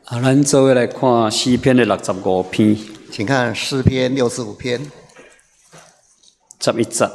咱做伙来看诗篇的65篇， 请看诗篇65篇 11节。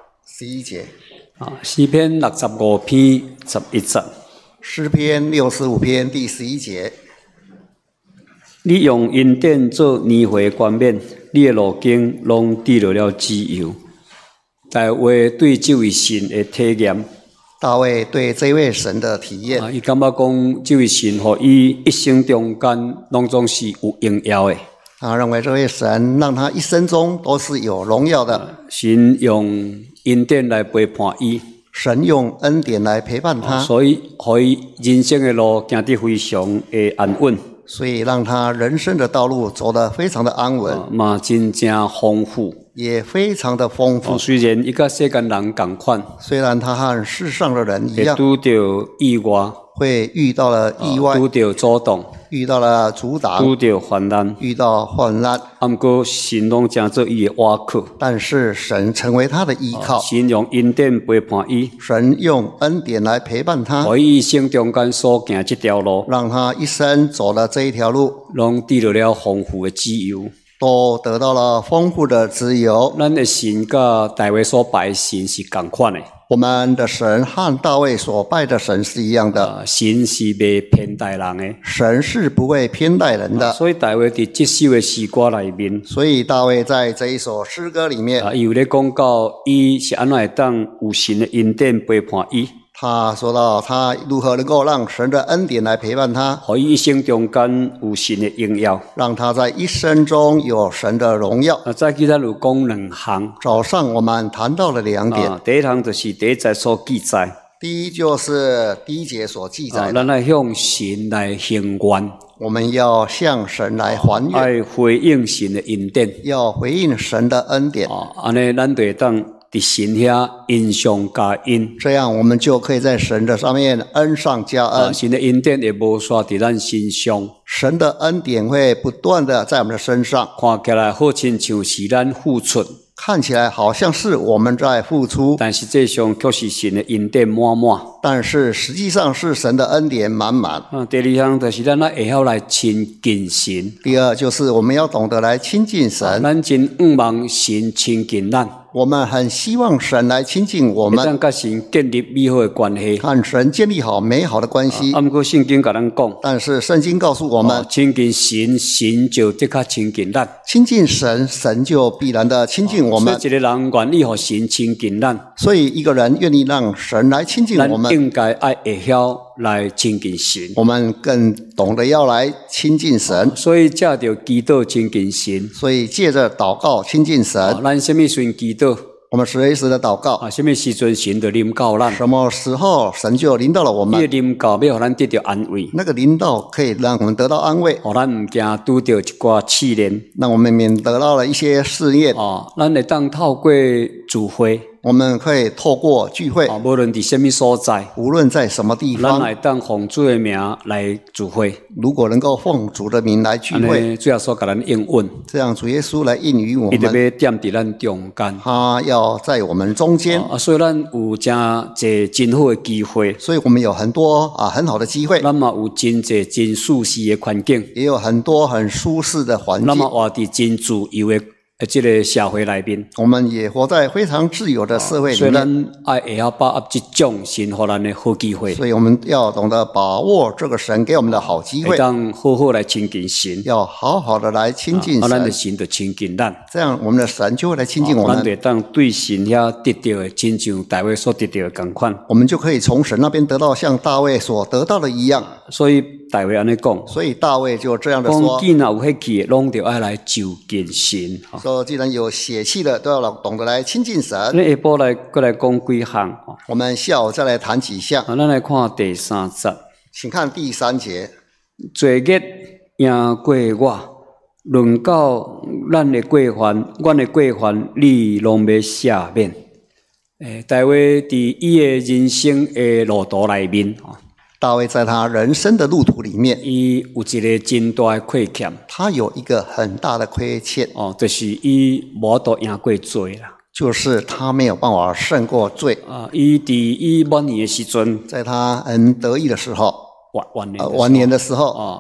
11节。 诗篇65篇11节。 诗篇65篇第11节。 你用恩典做年岁冠冕，你的路径拢抵落了自由。大卫对这位神的体验。 大卫对这位神的体验， 伊感觉讲这位神和伊一生中间拢总是有荣耀的。 他认为这位神让他一生中都是有荣耀的。 神用恩典来陪伴伊， 神用恩典来陪伴他， 所以让伊人生的路行得非常的安稳。 所以让他人生的道路走得非常的安稳， 嘛真正丰富， 也非常的丰富。 虽然伊甲世间人同款， 虽然他和世上的人一样， 会拄到意外， 会遇到了意外， 拄到阻挡， 遇到了阻挡， 拄到患难， 遇到患难。 不过神拢成做伊的倚靠， 但是神成为他的依靠， 神用恩典陪伴伊， 神用恩典来陪伴他， 互伊一生中间所行这条路， 让他一生走了这一条路， 拢得到了丰富的自由， 都得到了丰富的自由。 咱的神甲大卫所拜的神是同款的。 我们的神和大卫所拜的神是一样的， 神是袂偏待人的， 神是不会偏待人的。 所以大卫伫这首的诗歌里面， 所以大卫在这一首诗歌里面， 伊有咧讲到伊是安怎会当有神的恩典陪伴伊。 他说到他如何能够让神的恩典来陪伴他， 互伊一生中间有神的荣耀， 让他在一生中有神的荣耀。 再记咱有讲两项。 早上我们谈到了两点， 第一项就是第一节所记载。 第一就是第一节所记载的， 咱来向神来行愿， 我们要向神来还愿， 爱回应神的恩典， 要回应神的恩典。 安尼咱就会当伫神遐恩上加恩， 这样我们就可以在神的上面恩上加恩。 神的恩典会无煞伫咱身上， 神的恩典会不断的在我们的身上， 看起来好亲像是咱付出， 看起来好像是我们在付出， 但实际上却是神的恩典满满。 但是实际上是神的恩典满满。 第二项就是咱会晓来亲近神。 第二就是我们要懂得来亲近神。 咱真仰望神亲近咱。 我们很希望神来亲近我们， 会当甲神建立美好的关系， 和神建立好美好的关系。 不过圣经甲咱讲， 但是圣经告诉我们， 亲近神，神就即刻亲近咱； 亲近神，神就必然的亲近我们。 所以一个人愿意互神亲近咱， 所以一个人愿意让神来亲近我们， 应该爱会晓来亲近神。 我们更懂得要来亲近神， 所以借着祈祷亲近神， 所以借着祷告亲近神。 咱什么时阵祈祷？ 我们随时的祷告， 什么时阵神就临到咱？ 什么时候神就临到了我们？ 这临到要互咱得到安慰， 那个临到可以让我们得到安慰， 互咱唔惊拄到一寡试炼， 让我们免得到了一些试验。 咱会当透过聚会。 我们可以透过聚会， 无论伫什么所在， 无论在什么地方， 咱会当奉主的名来聚会。 如果能够奉主的名来聚会， 主耶稣给咱应允， 这样主耶稣来应允我们， 他就要踮伫咱中间， 他要在我们中间。 所以咱有真侪真好的机会， 所以我们有很多很好的机会， 咱嘛有真侪真舒适的环境， 也有很多很舒适的环境， 咱嘛活伫真自由的这个社会内面， 我们也活在非常自由的社会里面。 所以咱爱会晓把握这种神给咱的好机会， 所以我们要懂得把握这个神给我们的好机会， 当好好来亲近神， 要好好的来亲近神， 咱的神就亲近咱， 这样我们的神就会来亲近我们， 咱就当对神遐得到的，亲像大卫所得到的同款， 我们就可以从神那边得到像大卫所得到的一样。 所以大卫安尼讲， 所以大卫就这样的说： 既然有血气的，拢就爱来就近神。 说既然有血气的，都要懂得来亲近神。 那下晡过来讲几项。 我们下午再来谈几项。 咱来看第3节， 请看第3节。 罪孽赢过我，论到咱的过犯，阮的过犯，你拢要赦免。大卫伫伊的人生的路途内面， 大卫在他人生的路途里面， 伊有一个真大的亏欠， 他有一个很大的亏欠， 就是伊无都赢过罪啦， 就是他没有办法胜过罪。 伊伫伊晚年的时阵， 在他很得意的时候， 晚年的时候，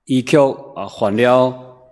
伊却犯了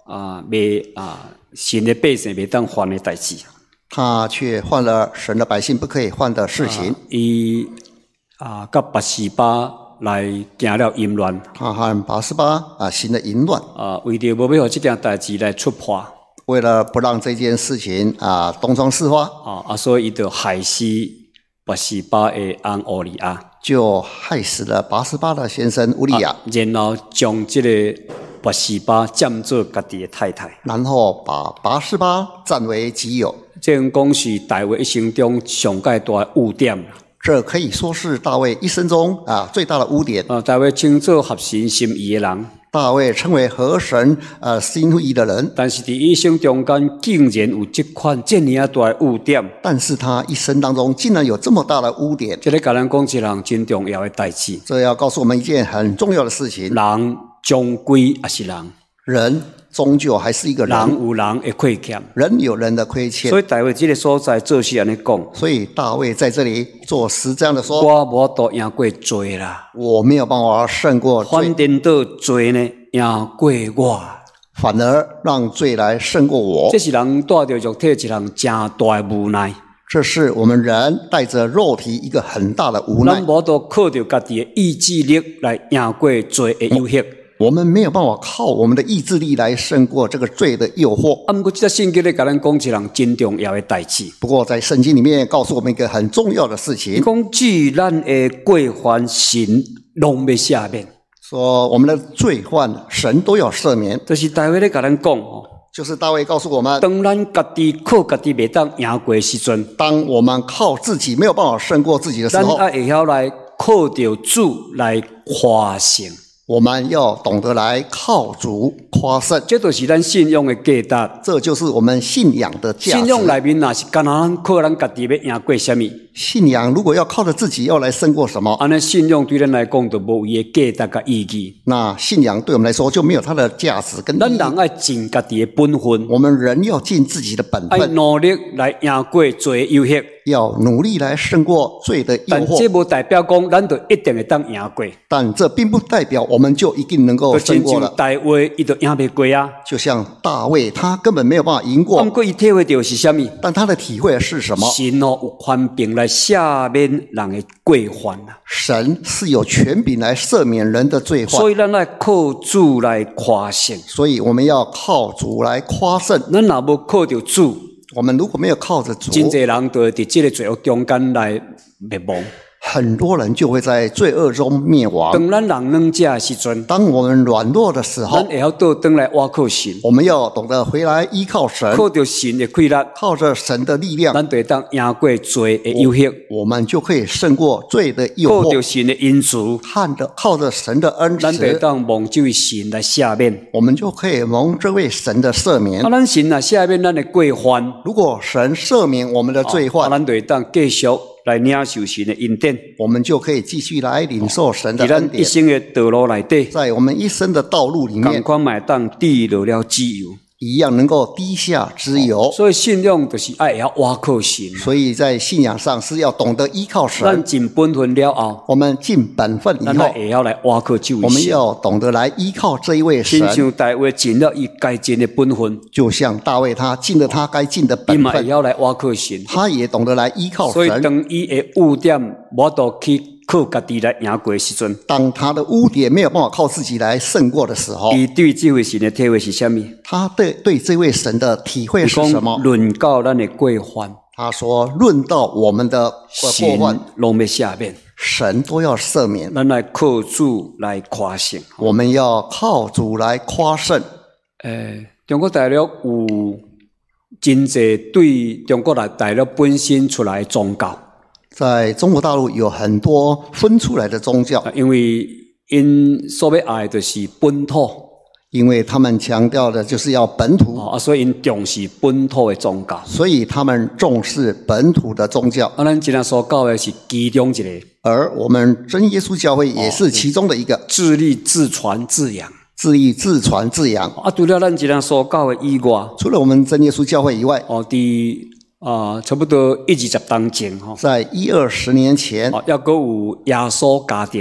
神的百姓袂当犯的代志。 他却犯了神的百姓不可以犯的事情。 伊甲拔示巴来行了淫乱。 他和拔示巴行了淫乱。 为着无要互这件代志来出破。 为了不让这件事情东窗事发。 所以伊就害死拔示巴的翁乌利亚。就害死了拔示巴的先生乌利亚。 然后将这个拔示巴占做家己的太太。 然后把拔示巴占为己有。 这样讲是大卫一生中上界大的污点。 这可以说是大卫一生中最大的污点。 大卫称作合神心意的人。 大卫称为合神心意的人。 但是在一生中间竟然有这款这么大的污点。 但是他一生当中竟然有这么大的污点。 这个甲咱讲一项真重要的代志。 这要告诉我们一件很重要的事情。 人终归也是人。 人终究还是一个人。 人有人的亏欠。 人有人的亏欠。 所以大卫这个所在做是安尼讲。 所以大卫在这里作诗这样的说： 我无都赢过罪啦。 我没有办法胜过罪。 反颠倒罪呢赢过我。 反而让罪来胜过我。 这是人带着肉体一项真大的无奈。 这是我们人带着肉体一个很大的无奈。 咱无都靠着家己的意志力来赢过罪的诱惑。 我们没有办法靠我们的意志力来胜过这个罪的诱惑。 不过这圣经咧，甲咱讲一项真重要的代志。 不过在圣经里面告诉我们一个很重要的事情。 讲既咱的过犯，神拢要赦免。 说我们的罪犯，神都要赦免。 就是大卫咧，甲咱讲就是大卫告诉我们， 当咱家己靠家己袂当赢过的时阵， 当我们靠自己没有办法胜过自己的时候， 咱会晓来靠着主来夸胜。 我们要懂得来靠主夸胜， 这就是咱信仰的价值。 这就是我们信仰的价值。 信仰里面若是干那靠咱家己要赢过什么？ 信仰如果要靠着自己要来胜过什么？ 安尼信仰对咱来讲就无伊的价值甲意义。 那信仰对我们来说就没有它的价值跟意义。 咱人爱尽家己的本分， 我们人要尽自己的本分， 爱努力来赢过罪的诱惑。 要努力来胜过罪的诱惑。 但这无代表讲咱就一定会当赢过。 但这并不代表我们就一定能够胜过了。 大卫伊就赢袂过啊。 就像大卫，他根本没有办法赢过。 不过伊体会到是什么？ 但他的体会是什么？ 神有权柄来赦免人的过犯啊。 神是有权柄来赦免人的罪犯。 所以咱来靠主来夸胜。 所以我们要靠主来夸胜。 咱若无靠着主， 我们如果没有靠着主， 真侪人就会在这个罪恶中间来灭亡。 很多人就会在罪恶中灭亡。 当咱人软弱的时阵， 当我们软弱的时候， 咱会晓倒转来倚靠神。 我们要懂得回来依靠神， 靠着神的气力， 靠着神的力量， 咱就会当赢过罪的诱惑。 我们就可以胜过罪的诱惑。 靠着神的恩慈， 靠着神的恩慈， 咱就会当蒙这位神来赦免。 我们就可以蒙这位神的赦免。 咱神啊赦免咱的过犯， 如果神赦免我们的罪犯， 咱就会当继续来领受神的恩典， 我们就可以继续来领受神的恩典。 在咱一生的道路内底， 在我们一生的道路里面， 同款买当低落了自由， 一样能够低下之由。 所以信仰就是爱要倚靠神。 所以在信仰上是要懂得依靠神。 咱尽本分了后， 我们尽本分以后， 咱也要来倚靠这位神。 我们要懂得来依靠这一位神。 亲像大卫尽了伊该尽的本分， 就像大卫他尽了他该尽的本分， 也要来倚靠神。 他也懂得来依靠神。 所以当伊的污点无都去靠家己来赢过的时阵， 当他的污点没有办法靠自己来胜过的时候， 伊对这位神的体会是什么？ 他对这位神的体会是什么？ 论到咱的过犯， 他说论到我们的过犯， 拢要赦免， 神都要赦免。 咱来靠主来夸胜， 我们要靠主来夸胜。 中国大陆有真侪对中国大陆本身出来的宗教。 在中国大陆有很多分出来的宗教， 因为因所要爱的是本土， 因为他们强调的就是要本土， 所以因重视本土的宗教， 所以他们重视本土的宗教。 咱今天所教的是其中一个， 而我们真耶稣教会也是其中的一个， 自立自传自养。 自立自传自养。 除了咱今天所教的以外， 除了我们真耶稣教会以外， 差不多1-20年前， 在10-20年前， 还阁有耶稣家庭，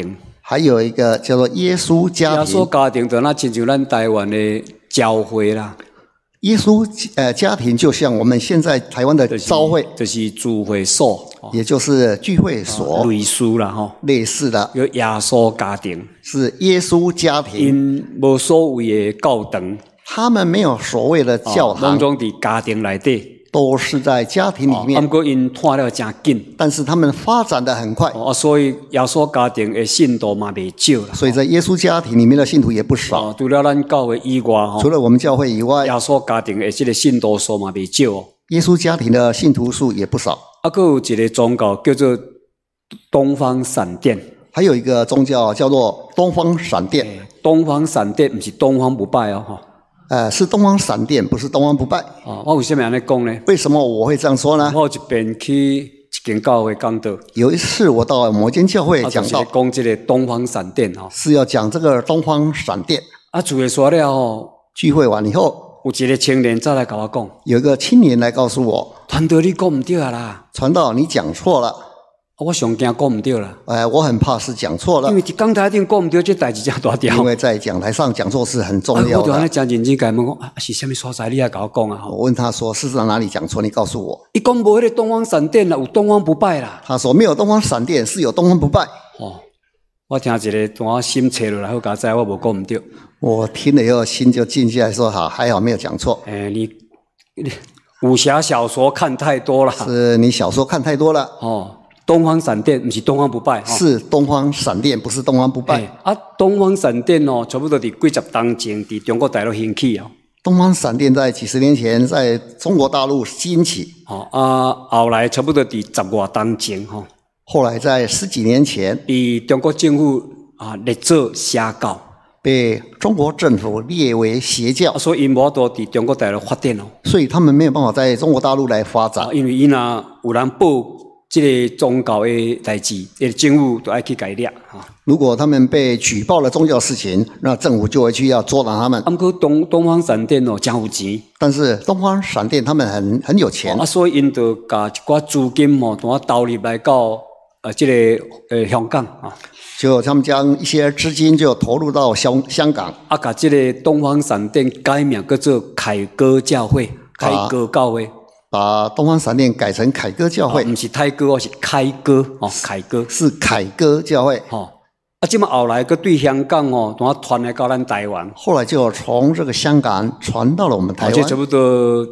还有一个叫做耶稣家耶庭。 稣家庭就那亲像咱台湾的教会啦， 耶稣家庭就像我们现在台湾的教会， 就是聚会所， 也就是聚会所， 类似啦吼， 类似的叫耶稣家庭， 是耶稣家庭。 因无所谓的教堂， 他们没有所谓的教堂， 拢总伫家庭内底。 都是在家庭里面。 不过因拖了真紧， 但是他们发展得很快， 所以耶稣家庭的信徒嘛袂少啦。 所以在耶稣家庭里面的信徒也不少。 除了咱教会以外， 除了我们教会以外， 耶稣家庭的这个信徒数嘛袂少哦。 耶稣家庭的信徒数也不少。 还有一个宗教叫做东方闪电， 还有一个宗教叫做东方闪电。 东方闪电不是东方不败哦， 是东方闪电，不是东方不败。 我为什么安尼讲呢？ 为什么我会这样说呢？ 我一边去一间教会讲道， 有一次我到某间教会讲到， 讲这个东方闪电是要讲这个东方闪电。 主会说了聚会完以后， 有一个青年再来跟我讲， 有一个青年来告诉我， 传道你讲唔对啦， 传道你讲错了。 我上惊讲唔对啦， 我很怕是讲错了， 因为伫讲台顶讲唔对，这代志真大条。 因为在讲台上讲错是很重要的。 我就安尼真认真甲伊问讲，是什么所在？你来甲我讲啊！ 我问他说，是在哪里讲错？你告诉我。 伊讲无迄个东方闪电啦，有东方不败啦。 他说没有东方闪电，是有东方不败。 我听一个，我心切落来，好甲知我无讲唔对。 我听了以后心就静下来，说好，还好没有讲错。 你武侠小说看太多了， 是你小说看太多了。 东方闪电不是东方不败， 是东方闪电，不是东方不败。 东方闪电差不多伫几十年前伫中国大陆兴起东方闪电在几十年前在中国大陆兴起。 后来差不多伫10多年前后来在10几年前， 被中国政府列做邪教， 被中国政府列为邪教， 所以因无法度伫中国大陆发展所以他们没有办法在中国大陆来发展。 因为伊若有人报这个宗教的代志，政府都爱去改掠如果他们被举报了宗教事情，那政府就会去要捉拿他们。 不过东方闪电真有钱， 但是东方闪电他们很有钱， 所以因就把一寡资金投入来到这个香港就他们将一些资金就投入到香港， 把这个东方闪电改名叫做凯歌教会，凯歌教会。 把东方闪电改成凯歌教会， 不是泰歌，是开歌凯歌是凯歌教会。 这么后来个对香港传来到咱台湾， 后来就从这个香港传到了我们台湾。 这差不多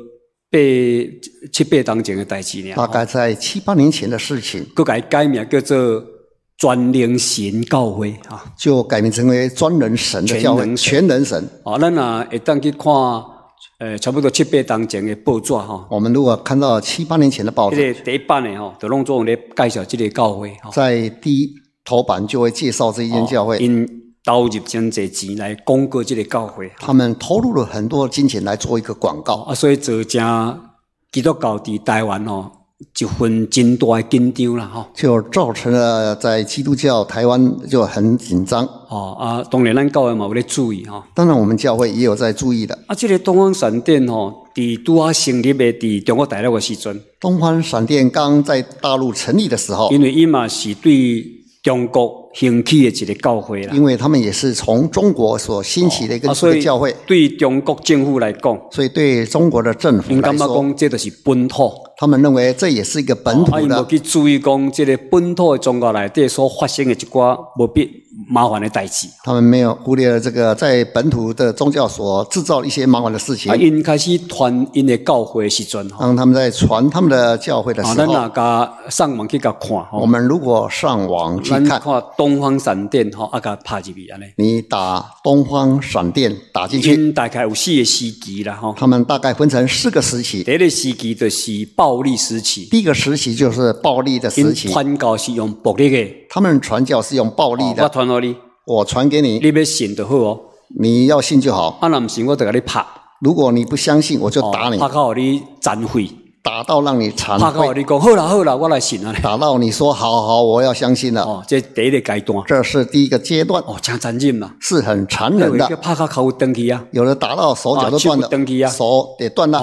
7、8年前的代志呢。 大概在7、8年前的事情。 佮改名叫做专灵神教会就改名成为专人神的教会，全能神。 咱会当去看。差不多7、8年前的报纸我们如果看到7、8年前的报纸， 第一版的就拢总咧介绍这个教会在第一头版就会介绍这一间教会。 因投入真侪钱来广告这个教会， 他们投入了很多金钱来做一个广告所以造成基督教伫台湾一份真大的紧张啦就造成了在基督教台湾就很紧张当然咱教会嘛有咧注意当然我们教会也有在注意的这个东方闪电伫拄啊成立的伫中国大陆的时阵， 东方闪电刚在大陆成立的时候， 因为伊嘛是对中国兴起的一个教会啦， 因为他们也是从中国所兴起的一个教会， 对中国政府来讲， 所以对中国的政府来说， 讲这就是本土， 他们认为这也是一个本土的。 无去注意讲这个本土的宗教内底所发生的一寡无必麻烦的代志， 他们没有忽略了这个在本土的宗教所制造一些麻烦的事情。 因开始传因的教会的时阵， 当他们在传他们的教会的时候， 咱若甲上网去甲看， 我们如果上网去看东方闪电甲拍入去安尼， 你打东方闪电打进去， 大概有4个时期啦他们大概分成4个时期。 第一个时期就是暴力时期， 第一个时期就是暴力的时期。 传教是用暴力的， 他们传教是用暴力的。 我传给你， 我传给你， 你要信就好你要信就好。 若不信我就给你拍。 如果你不相信，我就打你。 拍到你残废， 打到让你残废。 拍到你讲好啦好啦，我来信啊。 打到你说好好，我要相信了。 这第一个阶段。 这是第一个阶段。 真残忍嘛， 是很残忍的。 拍到脚断去啊， 有的打到手脚都断了， 断去啊， 手也断了。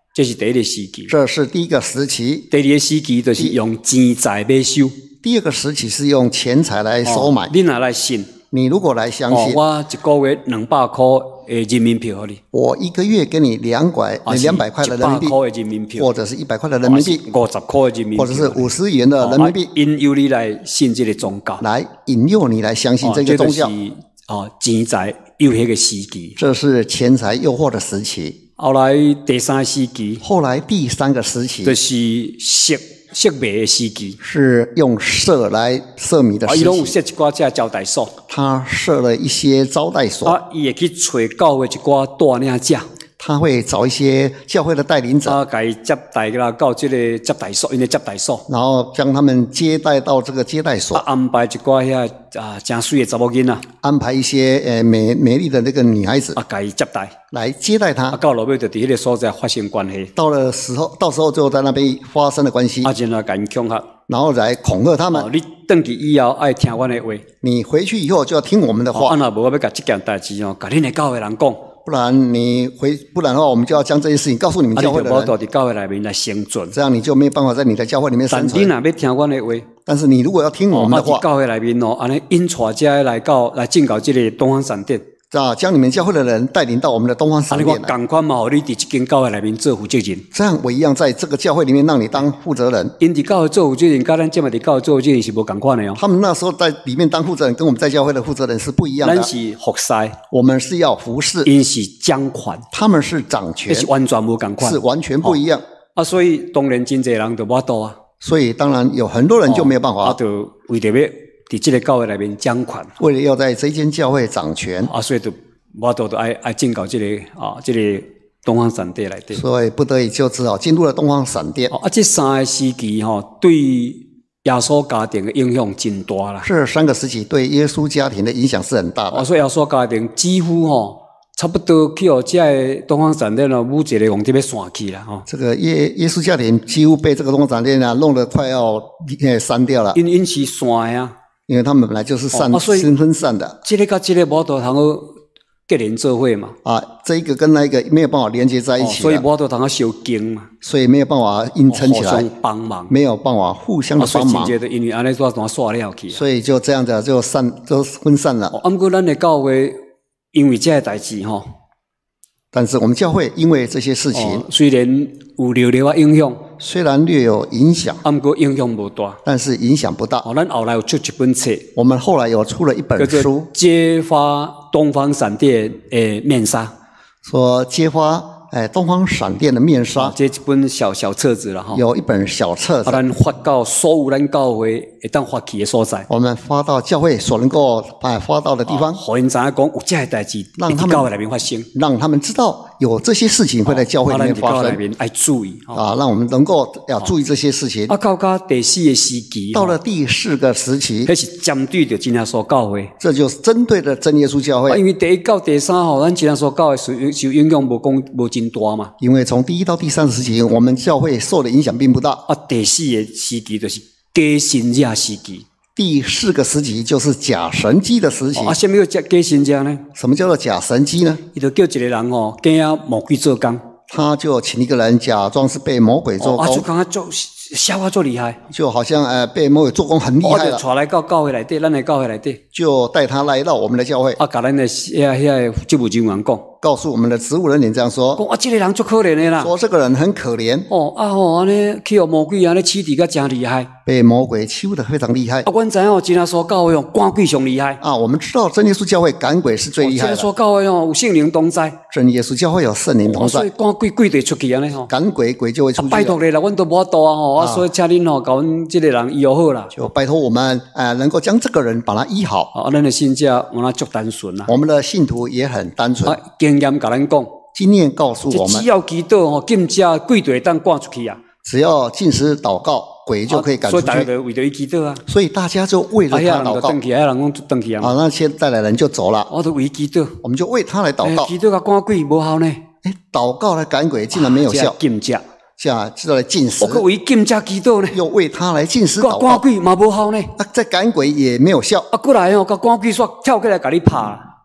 这是第一个时期。 这是第一个时期。 第二个时期就是用钱财买收。 第二个时期是用钱财来收买。 你哪来信？ 你如果来相信， 我一个月200块的人民币给你， 我一个月给你200块的人民币， 100块的人民币， 或者是100块的人民币 ，50块的人民币， 或者是50元的人民币， 引诱你来信这个宗教， 来引诱你来相信这个宗教。 钱财诱惑的时期， 这是钱财诱惑的时期。 后来第三时期， 后来第三个时期就是色迷的时期， 是用色来色迷的时期。 伊拢有设一寡这招待所， 他设了一些招待所。 伊会去找教会一寡大领者， 他会找一些教会的带领者， 甲伊接待啦到这个接待所，因为接待所， 然后将他们接待到这个接待所， 安排一寡遐真水的查某囡仔， 安排一些美丽的那个女孩子， 甲伊接待， 来接待他。 到落尾就伫迄个所在发生关系， 到时候就在那边发生了关系， 然后甲因恐吓， 然后来恐吓他们。 你回去以后爱听阮的话， 你回去以后就要听我们的话。 若无我要甲这件代志甲恁的教会人讲。 不然的话，我们就要将这些事情告诉你们教会的人。 你就无在教会里面来生存， 这样你就没有办法在你的教会里面生存。 但你若要听阮的话， 但是你如果要听我们的话， 教会里面安尼引带者来进到这个东方闪电， 将你们教会的人带领到我们的东方闪电来。 我同款嘛，互你伫这间教会里面做负责人。 这样我一样在这个教会里面让你当负责人。 因伫教会做负责人，甲咱今嘛伫教会做负责人是无同款的哦。 他们那时候在里面当负责人，跟我们在教会的负责人是不一样的。 咱是服侍， 我们是要服侍， 因是掌权， 他们是掌权， 是完全无同款， 是完全不一样。 所以当然真侪人就无多啊。 所以当然有很多人就没有办法， 就为着要伫这个教会里面掌权， 为了要在这间教会掌权， 所以就无多爱进到这个东方闪电来底， 所以不得已就只好进入了东方闪电。 这三个时期对耶稣家庭的影响真大啦。 这3个时期对耶稣家庭的影响是很大的。 所以耶稣家庭几乎差不多去互这个东方闪电舞一个皇帝要散去啦这个耶稣家庭几乎被这个东方闪电弄得快要删掉了。 因是散的啊， 因为他们本来就是分散的。 这个跟这个无都通结连做伙嘛。 这一个跟那一个没有办法连接在一起， 所以无都通相经嘛。 所以没有办法硬撑起来， 互相帮忙， 没有办法互相的帮忙。 所以因为安尼煞散了去， 所以就这样子就分散了。 不过咱的教会因为这个代志但是我们教会因为这些事情， 虽然有略略影响， 虽然略有影响， 不过影响不大， 但是影响不大。 咱后来有出一本册， 我们后来有出了一本书， 揭发东方闪电的面纱， 说揭发东方闪电的面纱， 这一本小册子了有一本小册子， 咱发到所有咱教会会当发起的所在， 我们发到教会所能够发到的地方， 互因知影讲有这个代志， 让他们教会里面发生， 让他们知道有这些事情会在教会里面发生， 要注意让我们能够要注意这些事情。 到第4个时期， 到了第4个时期， 那是针对着真耶稣教会， 这就是针对着真耶稣教会。 因为第1到第3咱真耶稣教会受影响无真大嘛。 因为从第1到第3时期，我们教会受的影响并不大。 第4个时期就是假神者时期。 第4个时期就是假神迹的时期。 什么叫假神者呢？ 什么叫做假神迹呢？ 他就叫一个人假魔鬼做工， 他就请一个人假装是被魔鬼做工， 就讲笑话做厉害， 就好像被魔鬼做工很厉害了， 就带来到教会内底，咱的教会内底， 就带他来到我们的教会， 甲咱的职务人员讲， 告诉我们的职务人员这样说， 这个人足可怜的啦， 说这个人很可怜， 安尼去互魔鬼安尼欺敌甲真厉害， 被魔鬼欺负得非常厉害。 阮知影真耶稣教会赶鬼上厉害我们知道真耶稣教会赶鬼是最厉害的。 真耶稣教会有圣灵同在， 真耶稣教会有圣灵同在， 所以赶鬼就出去安尼赶鬼就会出去。 拜托你啦，阮都无法度所以请恁甲阮这个人医好啦， 就拜托我们能够将这个人把他医好。 咱的信者我足单纯啦， 我们的信徒也很单纯， 经验甲咱讲， 经验告诉我们， 只要祈祷禁食鬼就会当赶出去啊。 只要禁食祷告，鬼就可以赶出去。 所以大家就为着伊祈祷啊。 所以大家就为着他祷告。 人就回去啊。 那些带来人就走了。 我就为祈祷， 我们就为他来祷告。 祈祷甲赶鬼无效呢？ 祷告来赶鬼竟然没有效。 禁食， 就来禁食。 我为禁食祈祷呢， 又为他来禁食祷告。 赶鬼嘛无效呢？ 在赶鬼也没有效。 过来甲赶鬼煞跳起来甲你拍。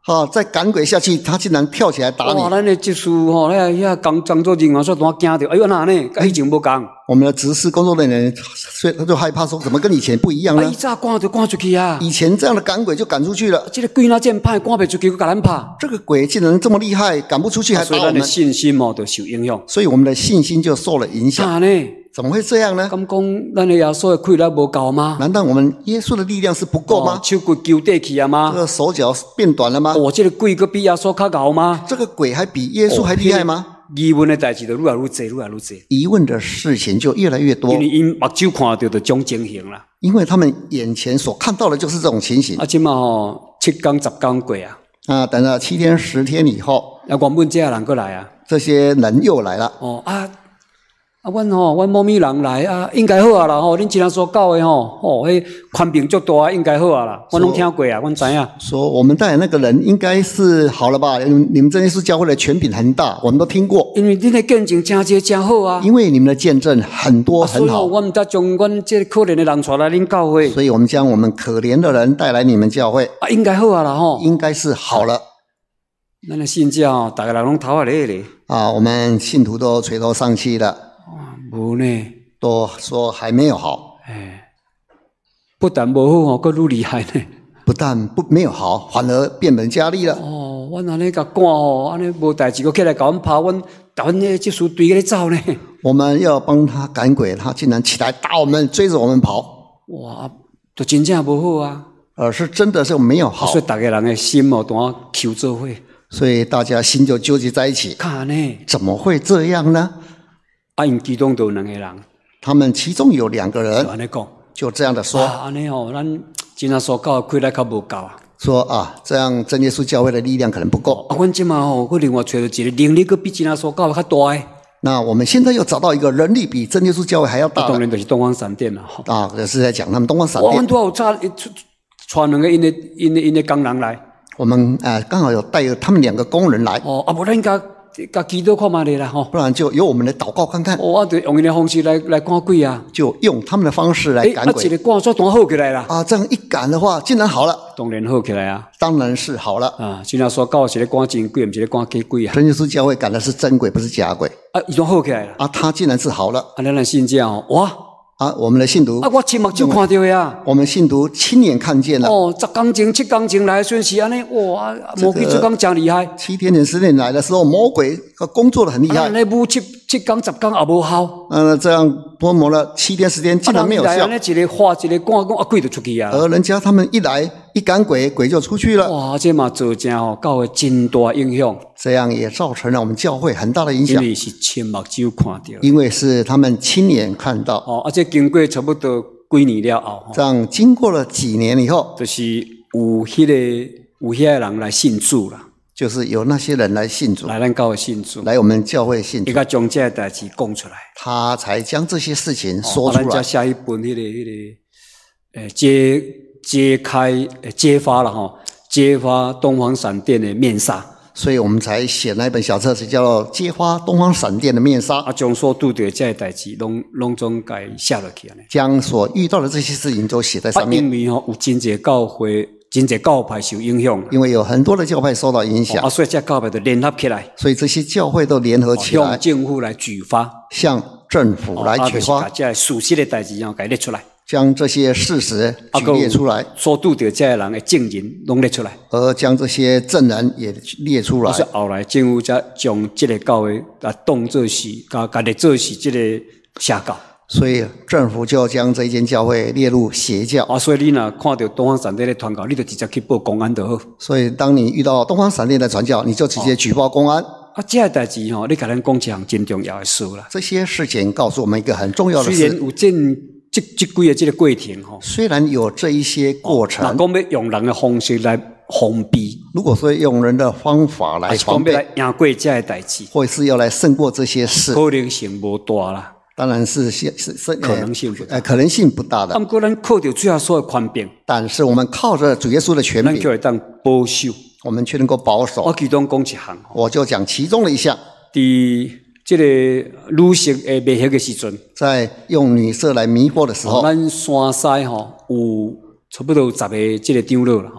再赶鬼下去，他竟然跳起来打你。 哇，咱的技术吼，遐工作人员说当惊着，哎呦哪呢？跟以前无共。 我们的执事工作人员，所以他就害怕说，怎么跟以前不一样呢？ 以早赶就赶出去啊！ 以前这样的赶鬼就赶出去了， 这个鬼哪这么歹，赶不出去，佮咱拍。 这个鬼竟然这么厉害，赶不出去还打我们。 所以咱的信心哦，就受影响。 所以我们的信心就受了影响。 哪呢？ 怎么会这样呢？ 咁讲，咱的耶稣的气力无够吗？ 难道我们耶稣的力量是不够吗？ 手骨揪地去啊吗？ 这个手脚变短了吗？ 这个鬼佮比耶稣较高吗？ 这个鬼还比耶稣还厉害吗？ 疑问的代志就愈来愈多，愈来愈多。 疑问的事情就越来越多， 因为因目睭看到就种情形啦。 因为他们眼前所看到的就是这种情形。 即嘛7天10天过啊。 等了7天10天以后， 原本这人过来啊， 这些人又来了。 阮某咪人来啊，应该好啊啦恁今仔所教的迄宽屏足大，应该好啊啦。阮拢听过啊，阮知影。 说我们带的那个人应该是好了吧？你们真耶稣教会的权柄很大，我们都听过。 因为恁的见证真多真好啊。 因为你们的见证很多很好。 所以我们才将阮这可怜的人带来恁教会。 所以我们将我们可怜的人带来你们教会。 应该好啊啦应该是好了。 咱的信教大家人拢头发咧咧。 我们信徒都垂头丧气了。 无呢， 都说还没有好。 不但无好，更愈厉害呢。 不但没有好，反而变本加厉了。 阮安尼甲赶安尼无代志，佮起来甲阮拍，阮迄技术对个咧走呢。 我们要帮他赶鬼，他竟然起来打我们，追着我们跑。 哇，就真正无好啊！ 而是真的是没有好。 所以大家人的心当求做伙。 所以大家心就纠结在一起。 看呢？ 怎么会这样呢？ 因其中就有2个人， 他们其中有2个人，就这样的说。 安尼咱今仔所教的气力较无够啊。 说这样真耶稣教会的力量可能不够。 阮即嘛我另外找到一个能力，佮比今仔所教的较大的。 那我们现在又找到一个能力比真耶稣教会还要大的。 当然就是东方闪电了。 就是在讲他们东方闪电。 我们都有传2个因的工人来。 我们刚好有带他们2个工人来。 无咱甲祈祷看嘛咧啦不然就由我们来祷告看看。 就用因的方式来赶鬼啊。 就用他们的方式来赶鬼。 一个赶煞单好起来啦。 这样一赶的话，竟然好了。 当然好起来啊。 当然是好了。 今仔所教是咧赶真鬼，不是咧赶假鬼啊。 真耶稣教会赶的是真鬼，不是假鬼。 伊都好起来了。 他竟然是好了。 咱信教哇。 我们的信徒我亲目睭看到呀。 我们信徒亲眼看见了。 10天前、7天前来的时候是安尼，哇，魔鬼做工真厉害。 7天前、10天来的时候，魔鬼工作得很厉害。 那武7天、10天也无效。 这样多磨了7天、10天，竟然没有效。 一个画，一个赶，鬼就出去啊。 而人家他们一来一赶鬼，鬼就出去了。 哇，这嘛造成教会真大影响。 这样也造成了我们教会很大的影响。 因为是亲目睭看到。 因为是他们亲眼看到。 这经过差不多几年了后。 这样经过了几年以后， 就是有遐个人来信主啦。 就是有那些人来信主， 来咱教会信主， 来我们教会信主， 伊甲将这代志讲出来， 他才将这些事情说出来。 咱才下一本揭发了揭发东方闪电的面纱。 所以我们才写那一本小册子，叫做《揭发东方闪电的面纱》。 将所拄到这代志，拢总该写落去安尼。 将所遇到的这些事情都写在上面。 因为有真侪教会、真侪教派受影响。 因为有很多的教派受到影响。 所以这教派就联合起来。 所以这些教会都联合起来， 向政府来举发， 向政府来举发， 把这事实的代志给列出来。 将这些事实举列出来， 所拄到这人的证人拢列出来， 而将这些证人也列出来。 后来政府才将这个教会当作是，甲列做是这个邪教。 所以政府就将这间教会列入邪教。 所以你若看到东方闪电的传教，你就直接去报公安就好。 所以当你遇到东方闪电的传教，你就直接举报公安。 这个代志你甲咱讲一项真重要的事啦。 这些事情告诉我们一个很重要的事。 虽然有这几个这个过程虽然有这一些过程， 讲要用人的方式来封闭。 如果说用人的方法来防备， 来赢过这个代志， 或是要来胜过这些事， 可能性无大啦。 当然是可能性不大， 可能性不大的。 不过咱靠着主耶稣的权柄， 但是我们靠着主耶稣的权柄， 咱就会当保守， 我们却能够保守。 我其中讲一项， 我就讲其中的一项。 这个女色迷惑的时阵， 在用女色来迷惑的时候， 咱山西有差不多10个这个长老了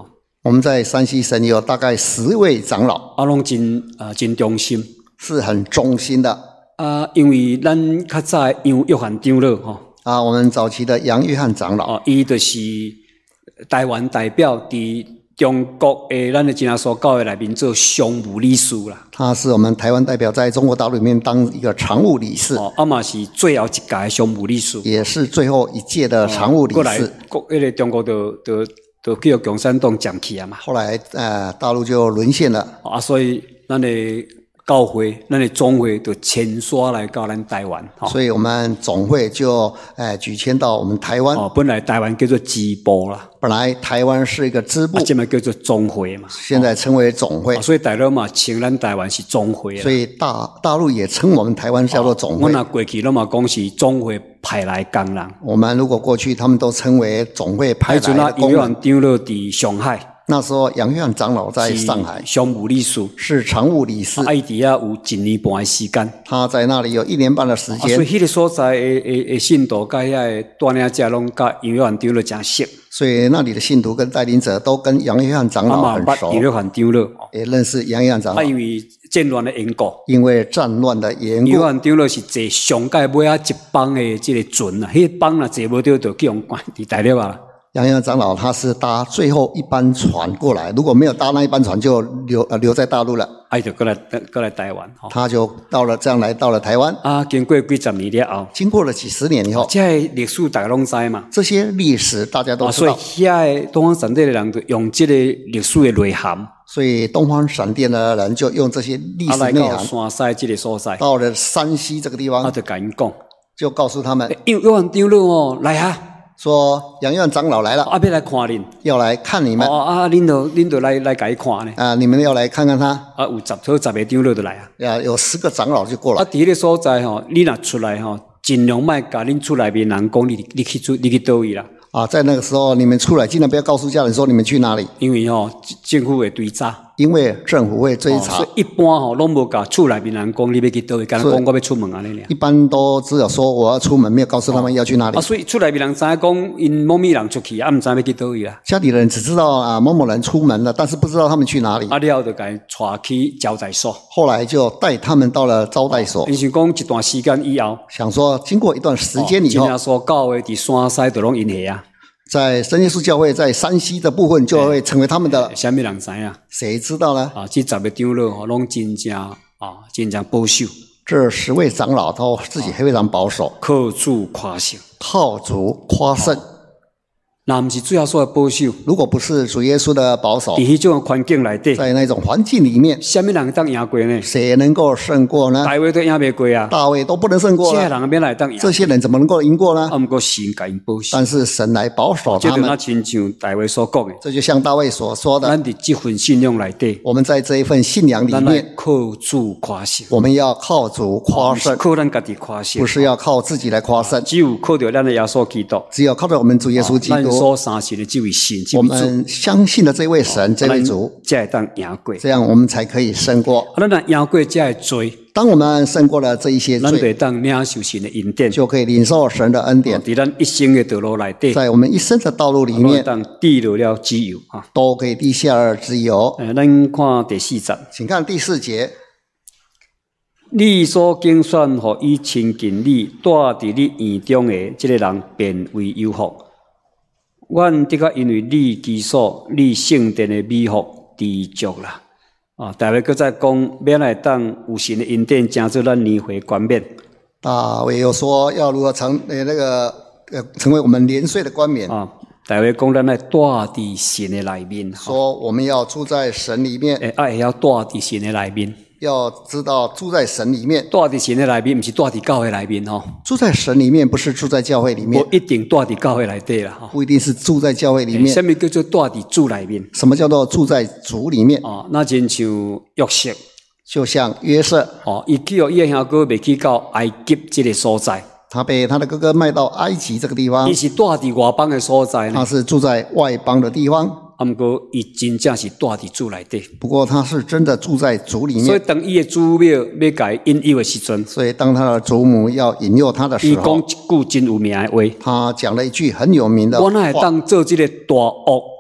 我们在山西省有大概10位长老， 拢真忠心。 是很忠心的。 因为咱较早杨约翰长老我们早期的杨约翰长老， 伊就是台湾代表伫中国咱的真耶稣教会内面做常务理事啦。 他是我们台湾代表在中国大陆里面当一个常务理事， 嘛是最后一届的常务理事， 也是最后一届的常务理事。 过来，那个中国就叫共产党占去啊嘛。 后来大陆就沦陷了所以咱的教会，咱的总会就迁徙来到咱台湾， 所以我们总会就举迁到我们台湾。 本来台湾叫做支部啦， 本来台湾是一个支部， 现在叫做总会嘛， 现在称为总会。 所以大陆嘛称咱台湾是总会， 所以大陆也称我们台湾叫做总会。 我那过去拢嘛讲是总会派来工人。 我们如果过去，他们都称为总会派来的工人。 长老伫上海。 那时候杨约翰长老在上海， 常务理事， 是常务理事。 伊伫遐有1年半的时间， 他在那里有1年半的时间。 所以迄个所在的信徒甲遐带领者拢甲杨约翰长老真熟。 所以那里的信徒跟带领者都跟杨约翰长老很熟。 杨约翰长老也认识杨约翰长老。 因为战乱的缘故， 因为战乱的缘故， 杨约翰长老是坐上界尾一帮的这个船啊，迄帮若坐无到，就叫人关伫大陆啊。 杨约翰长老他是搭最后一班船过来，如果没有搭那一班船，就留在大陆了。 就过来台湾， 他就来到了台湾。 经过几十年了后， 经过了几十年以后， 这历史大家拢知嘛。这些历史大家都知道。 所以遐东方闪电的人就用这个历史的内涵。 所以东方闪电的人就用这些历史内涵。 山西这个所在， 到了山西这个地方， 就跟因讲， 就告诉他们， 约翰长老来啊。 说杨约翰长老来了， 要来看恁， 要来看你们。 恁就来给伊看呢。 你们要来看看他。 有10个长老就来啊。 有10个长老就过来。 伫迄个所在你若出来尽量莫甲恁厝内面人讲你去倒位啦。 在那个时候你们出来，尽量不要告诉家人说你们去哪里， 因为政府会追查。 因为政府会追查， 所以一般拢无甲厝内面人讲你要去倒位，敢讲我要出门安尼尔。 一般都只有说我要出门，没有告诉他们要去哪里。 所以厝内面人知讲因某咪人出去，唔知要去倒位啦。 家里人只知道某某人出门了，但是不知道他们去哪里。 了就甲伊带去招待所， 后来就带他们到了招待所。 因想讲一段时间以后， 想说经过一段时间以后， 真正所教会伫山西就拢因下啊。 在真耶稣教会在山西的部分就会成为他们的。 什么人知影？ 谁知道呢？ 这10个长老拢真正保守。 这10位长老都自己非常保守， 靠主夸胜， 靠主夸胜。 那不是最后所的保守， 如果不是主耶稣的保守， 在迄种环境内底， 在那种环境里面， 什么人当赢过呢？ 谁能够胜过呢？ 大卫都赢不过啊， 大卫都不能胜过了。 这些人要来当赢， 这些人怎么能够赢过呢？ 不过神给因保守， 但是神来保守他们。 那亲像大卫所讲的， 这就像大卫所说的， 咱伫这份信仰内底， 我们在这一份信仰里面， 靠主夸胜， 我们要靠主夸胜， 靠咱家己夸胜， 不是要靠自己来夸胜。 只有靠着咱的耶稣基督， 只有靠着我们主耶稣基督， 咱所相信的这位神， 我们相信的这位神，这位主， 才会当赢过， 这样我们才可以胜过。 咱若赢过这罪， 当我们胜过了这一些罪， 咱就当领受神的恩典， 就可以领受神的恩典。 在咱一生的道路内底， 在我们一生的道路里面， 当地落了自由啊， 都可以地下而自由。 咱看第4节， 请看第4节。 你所竞选互伊亲近你，住伫你院中的这个人，便为有福。阮的确因为你基础，你圣殿的美福知足啦。大卫搁再讲，免来当有神的恩典，成做咱年岁冠冕。 大卫又说要如何成为我们年岁的冠冕啊？大卫讲，咱来住伫神的内面， 说我们要住在神里面， 也要住伫神的内面。 要知道住在神里面， 住伫神的内面，不是住伫教会内面吼。 住在神里面，不是住在教会里面。 不一定住伫教会内底啦， 不一定是住在教会里面。 什么叫做住伫主内面？ 什么叫做住在主里面？ 那真像约瑟， 就像约瑟， 伊去互伊的兄哥卖去到埃及这个所在。 他被他的哥哥卖到埃及这个地方。 伊是住伫外邦的所在呢。 他是住在外邦的地方。 不过伊真正是住伫主内底。 不过他是真的住在主里面。 所以当伊的祖庙要甲伊引诱的时阵， 所以当他的祖母要引诱他的时候， 伊讲一句真有名的话。 他讲了一句很有名的话。 我哪会当做这个大恶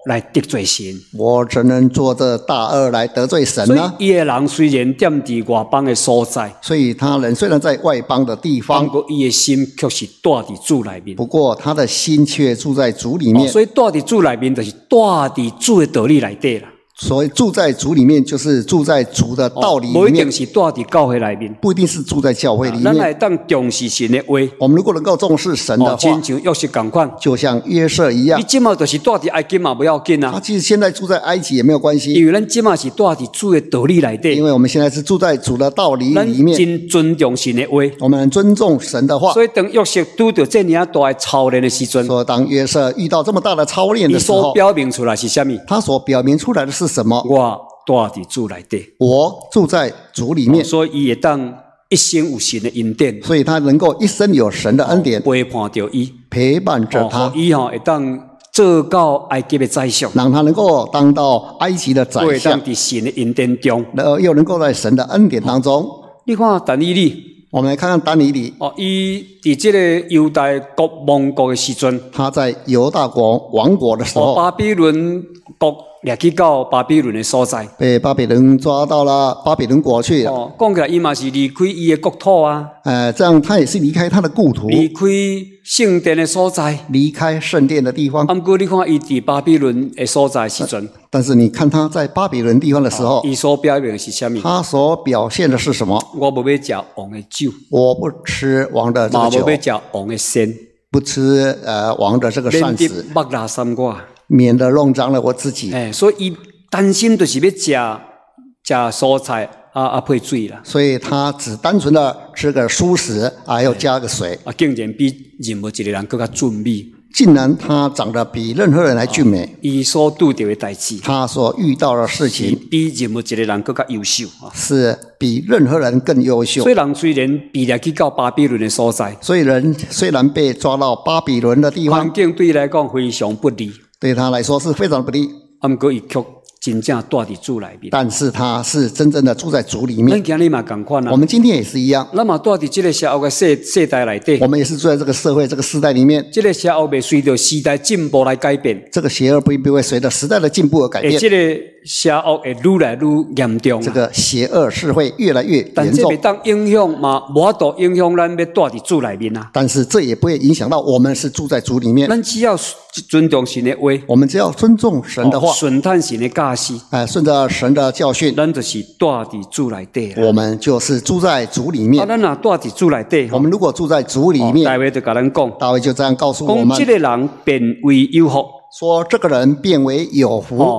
来得罪神。 我怎能做这大恶来得罪神所以呢？ 伊个人虽然踮伫外邦的所在， 所以他人虽然在外邦的地不方， 过伊的心却是住伫主内面。 不过他的心却住在主里面。 所以住伫主内面，就是住伫主的道理内底啦。 所以住在主里面，就是住在主的道理里面不一定，是住伫教会内面。 不一定是住在教会里咱来面。 当重视神的话， 我们如果能够重视神的话， 亲像约瑟同款， 就像约瑟一样你，即马就是住伫埃及嘛，不要紧啊， 他即使现在住在埃及也没有关系， 因为咱即马是住伫主的道理内底因，为我们现在是住在主的道理咱里面， 真尊重神的话。 我们尊重神的话。 所以当约瑟拄到这样大的操练的时阵， 说当约瑟遇到这么大的操练伊的时候所，表明出来是什么？ 他所表明出来的是什么？ 我住伫主内底， 我住在主里面， 所以伊会当一生有神的恩典， 所以他能够一生有神的恩典陪伴着伊， 陪伴着他， 伊会当做到埃及的宰相， 让他能够当到埃及的宰会当相， 伫神的恩典中。 然后又能够在神的恩典当中。 你看但以理， 我们来看看但以理， 伊伫这个犹大国亡国的时阵， 他在犹大国亡国的时候， 巴比伦国掠去到巴比伦的所在。 被巴比伦抓到了巴比伦国去了。 讲起来，伊嘛是离开伊的国土啊， 这样他也是离开他的故土， 离开圣殿的所在。 离开圣殿的地方。 不过你看伊伫巴比伦的所在的时阵， 但是你看他在巴比伦地方的时候， 伊所表明的是什么？ 他所表现的是什么？ 我无要食王的酒， 我不吃王的这嘛个酒， 无要食王的仙， 不吃王的这个免得膳食， 目拉三我。 免得弄脏了我自己。 所以伊担心就是要食蔬菜配水啦。 所以他只单纯的吃个蔬食，还要加个水。 竟然比任何一个人更加俊美。 竟然他长得比任何人还俊美， 伊所拄到的代志， 他所遇到的事是情比任何一个人更加优秀啊！ 是比任何人更优秀所。以人虽然被掠去到巴比伦的所在， 所以人虽然被抓到巴比伦的地方， 环境对伊来讲非常不利， 对他来说是非常不利， 不过伊却真正住伫主内面。 但是他是真正的住在主里面咱。今日嘛共款啊， 我们今天也是一样， 咱嘛住伫这个社会的世代内底我，们也是住在这个社会这个时代里面。 这个社会袂随着时代进步来改变， 这个邪恶不会随着时代的进步而改变， 这个社会会愈来愈严重这个邪恶是会越来越严重但这袂。当影响嘛，无法度影响咱要住伫主内面啊。 但是这也不会影响到我们是住在主里面。 咱只要尊重神的话， 我们只要尊重神的话， 顺探神的教示， 顺着神的教训， 咱就是住伫主内底啦。 我们就是住在主里面。 咱若住伫主内底， 我们如果住在主里面， 大卫就甲咱讲， 大卫就这样告诉我们讲这个人变为有福。 说：“这个人变为有福。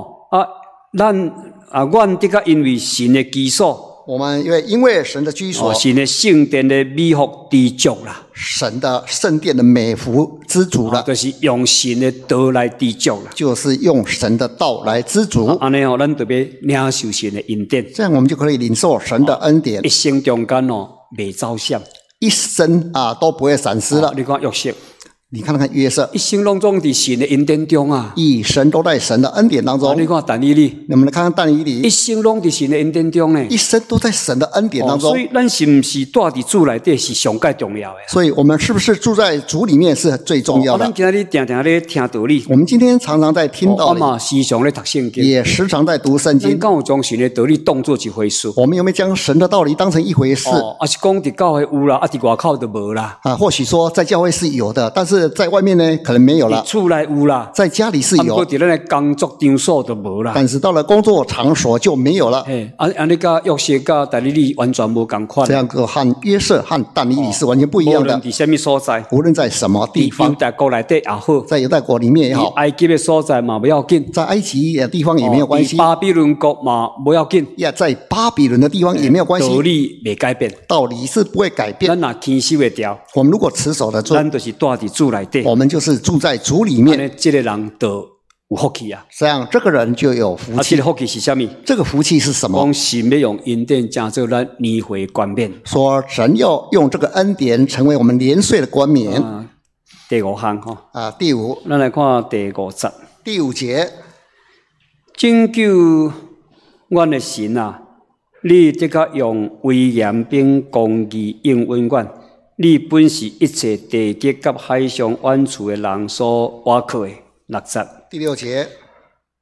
阮的确因为神的基础， 我们因为神的居所， 神的圣殿的美福知足啦， 神的圣殿的美福知足了， 就是用神的道来知足啦。 就是用神的道来知足。 安尼咱特别领受神的恩典， 这样我们就可以领受神的恩典一，生中间袂走闪。 一生都不会闪失了。 你看约瑟， 你看看约瑟， 一生拢总伫神的恩典中啊。 一生都在神的恩典当中。 你看但以理， 我们来看看但以一理， 生拢伫神的恩典中呢。 一生都在神的恩典当中所。以咱是不是住伫主内底是上介重要的？ 所以我们是不是住在主里面是最重要的咱？今日定定咧听道理， 我们今天常常在听道理， 嘛时常咧读圣经。 也时常在读圣咱经。 敢有将神的道理当作一回事？ 我们有没有将神的道理当成一回事？ 还是讲伫教会有啦，伫外口就无啦。 或许说在教会是有的，但是在外面呢，可能没有了伫。厝内有啦， 在家里是不过有， 伫咱的工作场所就无啦。 但是到了工作场所就没有了。 安尼甲约瑟甲但以理完全无共款这。样个和约瑟和但以理是完全不一样的无论。伫什么所在， 无论在什么地伫犹方， 大国内底也好， 在犹太国里面也伫好， 埃及的所在嘛不要紧， 在埃及的地方也没有关系伫，巴比伦国嘛不要紧， 在巴比伦的地方也没有关系。 道理袂改变。 道理是不会改变。 咱若坚守会调， 我们如果持守得住， 咱就是住伫主内底。 我们就是住在主里面， 安尼这个人就有福气啊！ 这样这个人就有福气这个。福气是什么？ 这个福气是什么？ 讲神要用恩典将做咱年岁冠冕。 说神要用这个恩典成为我们年岁的冠冕。 第五项第五， 咱来看第五节。 第五节， 拯救阮的神啊！你即刻用威严并公义应允阮。你本是一切地极甲海上远处的人所挖靠的。6节。 第六节，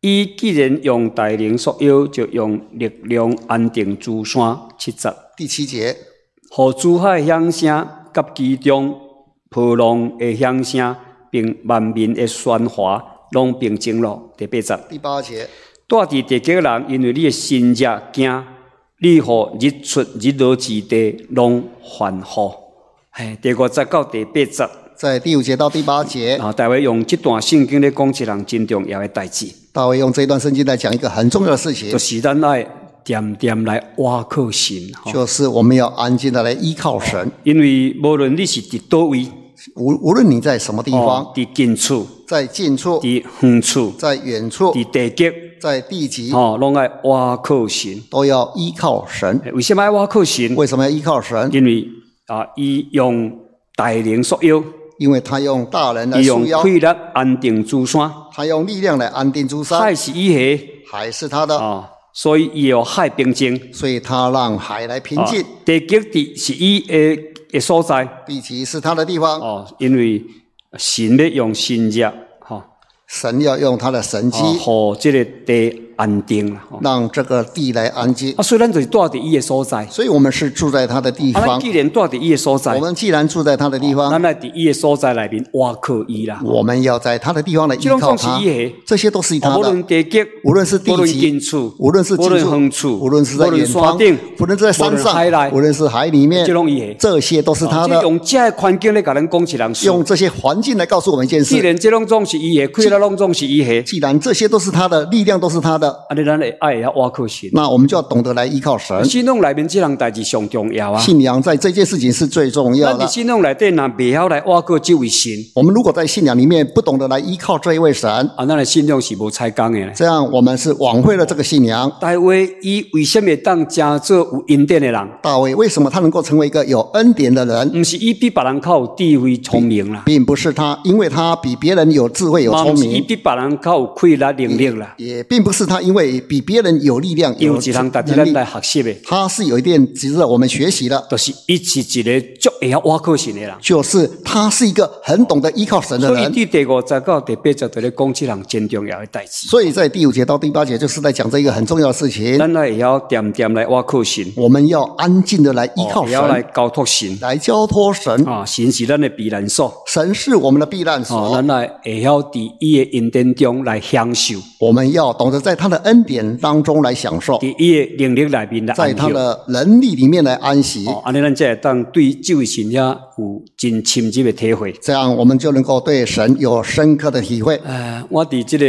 伊既然用大能所邀，就用力量安定诸山。70 第7节， 互珠海响声，甲其中波浪的响声，并万民的喧哗，拢平静了。第8节。 第8节， 住伫地极人，因为你的心热惊，你互日出日落之地，拢欢呼。第5节到第8节。 在第5节到第8节， 大卫用这段圣经来讲一人真重要的代志。 大卫用这段圣经来讲一个很重要的事情， 就是咱爱点点来挖靠神， 就是我们要安静的来依靠神。 因为无论你是伫倒位， 无论你在什么地方， 伫近处， 在近处， 伫远处， 在远处， 伫地极， 在地极， 拢爱挖靠神， 都要依靠神。 为什么要挖靠神？ 为什么要依靠神？ 因为伊用大能所邀。 因为他用大人来束腰， 用气力安定诸山， 他用力量来安定诸山。 海是伊下， 海是他的所以伊有海平静， 所以他让海来平静。 地极地是伊的所在， 地极是他的地方。 因为神要用神热， 神要用他的神机， 互这个地安定， 让这个地来安静。 所以咱就是住伫伊的所在， 所以我们是住在他的地方。 既然住伫伊的所在， 我们既然住在他的地方， 咱来伫伊的所在内面挖靠伊啦。 我们要在他的地方来依靠他。这些都是他的。 无论地极， 无论是地极， 无论近处， 无论是近处， 远处， 无论是在远方，无论是在山上，无论是海里面，这些都是他的。 用这些环境来甲咱讲一人事， 用这些环境来告诉我们一件事。 既然这拢总是伊的，亏了拢总是伊的。 既然这些都是他的，力量都是他的，那我们就要懂得来依靠神。 信仰里面这样代志上重要啊！ 信仰在这件事情是最重要的。 咱信仰里底若未晓来挖靠这位神， 我们如果在信仰里面不懂得来依靠这一位神， 咱的信仰是无采讲的。 这样我们是枉费了这个信仰。 大卫伊为什么当真做有恩典的人？ 大卫为什么他能够成为一个有恩典的人？ 不是伊比别人较有智慧聪明啦， 并不是他，因为他比别人有智慧有聪明。 伊比别人较有气力能力啦， 也并不是他因为比别人有力量有能力来学习的。 他是有一点值得我们学习的， 就是伊是一个足会晓挖靠神的人， 就是他是一个很懂得依靠神的人。 所以第5节到第8节就咧讲这人真重要的代志。 所以在第5节到第8节就是在讲这一个很重要的事情。 咱也要点点来挖靠神， 我们要安静的来依靠神， 要来交托神， 来交托神神是咱的避难所， 神是我们的避难所。 咱来会晓伫伊的恩典中来享受， 我们要懂得在他的恩典当中来享受， 伫伊的能力内面来， 在他的能力里面来安息。 安尼咱才会当对这位神有真深入的体会。 这样我们就能够对神有深刻的体会。 我伫这个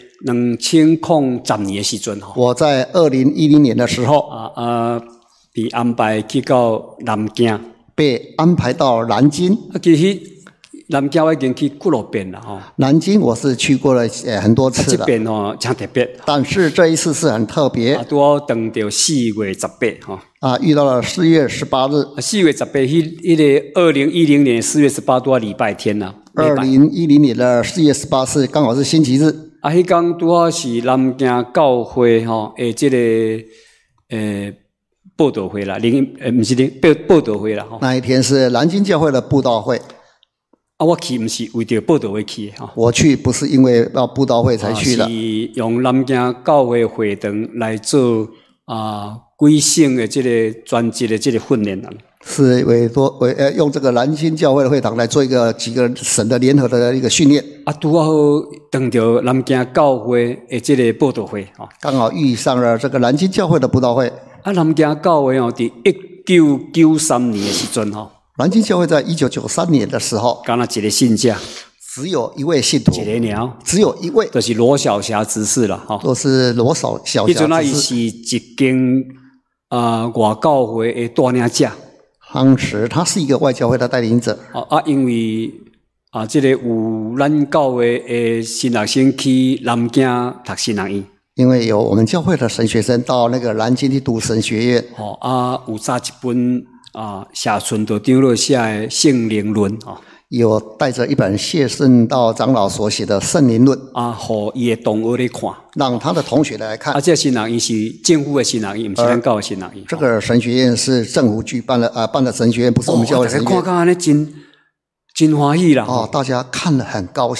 2010年的时阵， 我在2010年的时候被安排去到南京， 被安排到南京。 其实南京我已经去几多遍了南京我是去过了很多次了。 这遍真特别， 但是这一次是很特别。 拄好等到4月18 遇到了4月18日。 4月18迄个2010年4月18拄好礼拜天啦。 2010年的4月18是刚好是星期日。 迄天拄好是南京教会这个报道会啦，不是报道会啦。 那一天是南京教会的布道会。 我去不是为着报道会去的我去不是因为要布道会才去的， 是用南京教会会堂来做归省的这个专辑的这个训练是用这个南京教会的会堂来做一个几个省的联合的一个训练。 拄好等到南京教会的这个报道会刚好遇上了这个南京教会的布道会。 南京教会伫1993年的时阵南京教会在1993年的时候， 刚刚一个信者， 只有一位信徒，只有一位， 就是罗小霞执事啦， 都是罗小霞执事。 迄阵伊是一间外教会的带领者， 当时他是一个外教会的带领者。 因为这个有咱教会的神学生去南京读神学院。 因为有我们教会的神学生到那个南京去读神学院。 有查一本谢顺道长老写的《圣灵论》 有带着一本谢顺道长老所写的《圣灵论》 互伊的同学来看， 让他的同学来看。 这神学院是政府的神学院，不是咱教的神学院。 这个神学院是政府举办的办的神学院，不是我们教会的神学院。 看到安尼真欢喜啦！ 大家看了很高兴。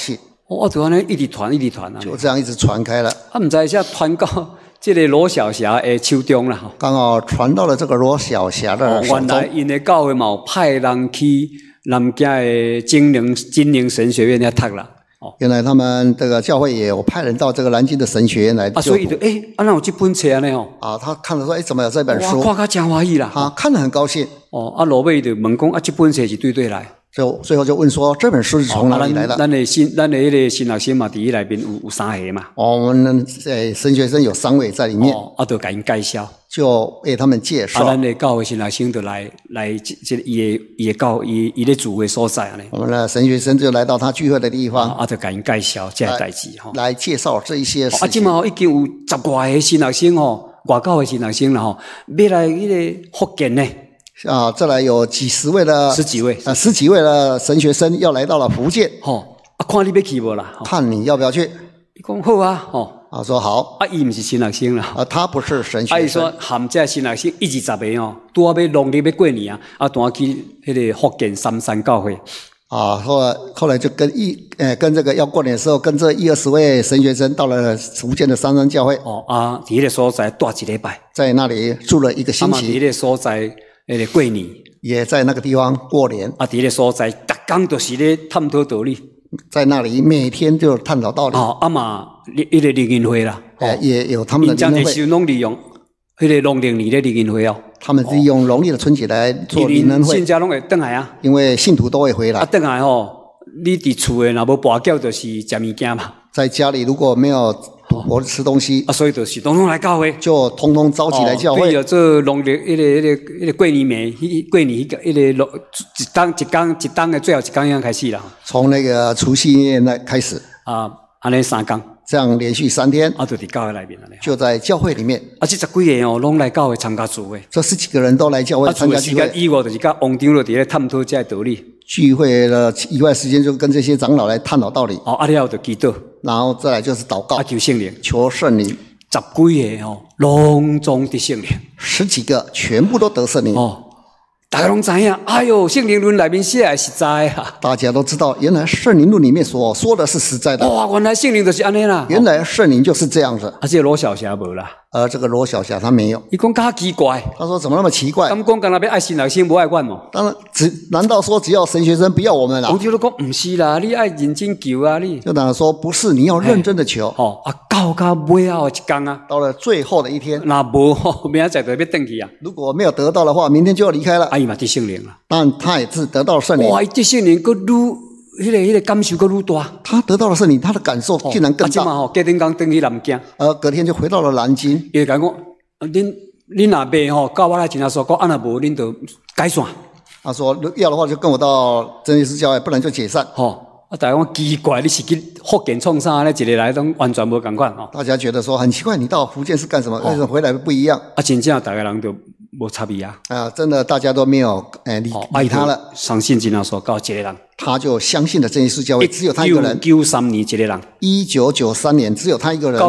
哦，就安尼一直传啊， 就这样一直传开了。 啊，唔知才传到这个罗小霞的手中啦。 刚好传到了这个罗小霞的手原中。 来因的教会嘛有派人去南京的精灵神学院遐读啦。 原来他们这个教会也有派人到这个南京的神学院来就读。 所以就哪有这本册安尼哦？ 他看了说，怎么有这本书？ 哇，看甲真欢喜啦！ 他看了很高兴。 落尾就问讲这本册是对来。 最后就问说，这本书是从哪里来的？ 咱的迄个新学生嘛，伫内面有3个嘛。 我们神学生有3位在里面。 就给因介绍， 就为他们介绍。 咱的教会新学生就来这伊的教伊咧聚会所在安尼。 我们的神学生就来到他聚会的地方。 就给因介绍这代志来介绍这一些事情。 即嘛已经有10多个新学生外教的新学生啦要来迄个福建呢。 再来有10几位的10几位的神学生要来到了福建。 看你要去无啦？ 看你要不要去？ 伊讲好啊， 说好。 伊不是新学生啦。 他不是神学生。 伊说含这新学生1、20个拄要农历要过年啊，带去迄个福建三山教会。 后来就跟这个要过年的时候，跟这10-20位神学生到了福建的三山教会。 伫迄个所在住1礼拜， 在那里住了1个星期。 伫迄个所在。那个过年也在那个地方过年。 伫迄个所在，逐工都是咧探讨道理。 在那里每天就探讨道理。 嘛，迄个灵恩会啦。 也有他们的灵恩会。 因拢利用迄个农历年的灵恩会他们是用农历的春节来做灵恩会。 信家拢会回来啊。 因为信徒都会回来。 回来你伫厝诶，若无跋筊，就是食物件嘛。 在家里如果没有赌博吃东西， 所以就是统统来教会， 就统统召集来教会。 为了做农历迄个过年暝，过年迄个一当的最后一天开始啦。 从那个除夕夜那开始。 安尼3天， 这样连续3天。 就伫教会内面安尼。 就在教会里面。 这10几个拢来教会参加聚会。 这10几个人都来教会参加聚会。 以外就是甲王长老伫咧探讨这道理。 聚会的以外时间就跟这些长老来探讨道理。 了后就祈祷。 然后再来就是祷告。 求圣灵。 求圣灵。 10几个拢总得圣灵。 10几个全部都得圣灵。 大家拢知影，哎呦，圣灵论里面写的实在啊！ 大家都知道，原来圣灵论里面所说的是实在的。 原来圣灵就是安尼啦。 原来圣灵就是这样子。 这罗小霞无啦。 这个罗小霞她没有。 伊讲较奇怪。 他说怎么那么奇怪？ 他们讲干那要爱新学生，不爱阮哦。 当然，难道说只要神学生不要我们啦？ 我就讲不是啦，你爱认真求啊，你。 就当然说不是，你要认真的求。 到尾后一天啊， 到了最后的一天， 那无明仔载就要回去啊。 如果没有得到的话，明天就要离开了。 伊嘛得圣灵了。 但他也是得到了圣灵。 伊得圣灵，佫愈迄个感受佫愈大。 他得到了圣灵，他的感受竟然更大。 隔天刚回去南京。 隔天就回到了南京。 伊就讲恁若袂到我来真正说，安若无恁就解散。 他说要的话就跟我到真耶稣教会，不然就解散。 大家讲奇怪，你是去福建创啥呢？一个来都完全无同款大家觉得说很奇怪，你到福建是干什么？为什么回来不一样？ 真正大家人都无差别啊！ 真的大家都没有理他了。 相信真正说到一个人， 他就相信了真耶稣教会，只有他一个人。 1993年一个人 ，1993年只有他一个人。 到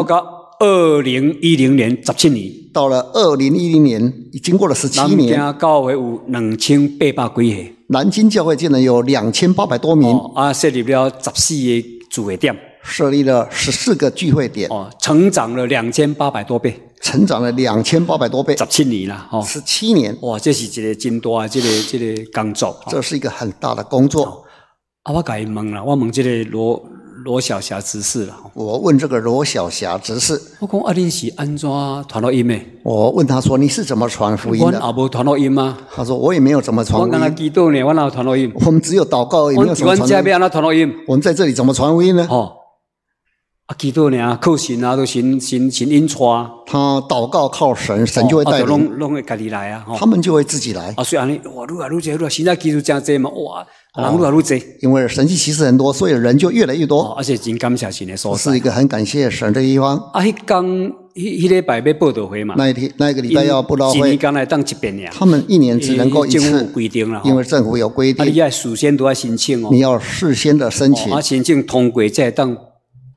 2010年17年， 到了2010年，经过了17年。 南京教会有2800几个。 南京教会竟然有2800多名。 设立了14个聚会点， 设立了14个聚会点。 成长了2800多倍， 成长了2800多倍。 17年啦 ，17年。 哇，这是一个真大的这个工作。 这是一个很大的工作。 我甲伊问啦，我问这个罗小霞执事啦。 我问这个罗小霞执事， 我讲恁是安怎传录音的？ 我问他说你是怎么传福音的？ 我也无传录音啊。 他说我也没有怎么传福音。 我刚才祈祷呢，我哪有传录音？ 我们只有祷告，也没有什么传录音。 我们在这里怎么传福音呢？ 祈祷呢，靠神啊，都神引带。 他祷告靠神，神就会带领。 拢会家己来啊。 他们就会自己来。 所以安尼，哇，愈来愈多，现在基督真多嘛，哇，人愈来愈多。 因为神迹奇事很多，所以人就越来越多。 而且真感谢神的所在。 是一个很感谢神的地方。 迄天迄礼拜要报道会嘛？ 那个礼拜要布道会。 一年刚来当一遍呀。 他们1年只能够一次。 政府规定了。 因为政府有规定。 你要事先都要申请哦。 你要事先的申请。 申请通过才当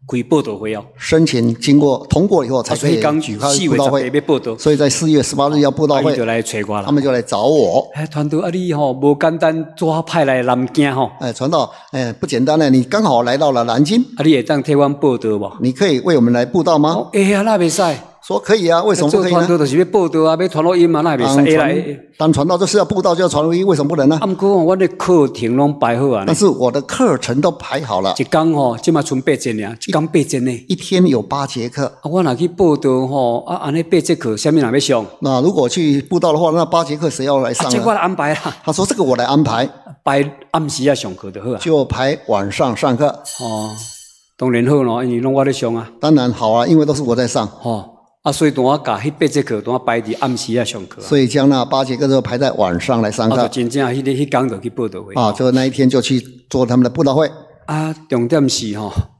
开报道会哦。 申请通过以后才可以举开布道会。所以在4月18日要布道会， 就来找我了。 他们就来找我。 传道你无简单，做派来南京传道不简单呢，你刚好来到了南京。 你会当替我报道无？ 你可以为我们来布道吗？ 那袂使。 说可以啊，为什么不可以呢？ 传道就是要报道啊，要传录音嘛，那袂使。 当传道就是要布道，就要传录音，为什么不能呢？ 不过我的课程拢排好啊。 但是我的课程都排好了。 一天现在剩8节尔，一天8节呢。 一天有8节课。 我若去报道安尼8节课，什么人要上？ 那如果去布道的话，那8节课谁要来上呢？ 这我来安排啦。 他说这个我来安排。 排暗时啊上课就好啊。 就排晚上上课。 当然好咯，因为拢我咧上啊。 当然好啊，因为都是我在上。 所以我把迄8节课，我排伫暗时啊上课。 所以将那8节课都排在晚上来上课。 真正迄天就去报道会。 就那一天就去做他们的布道会。 重点是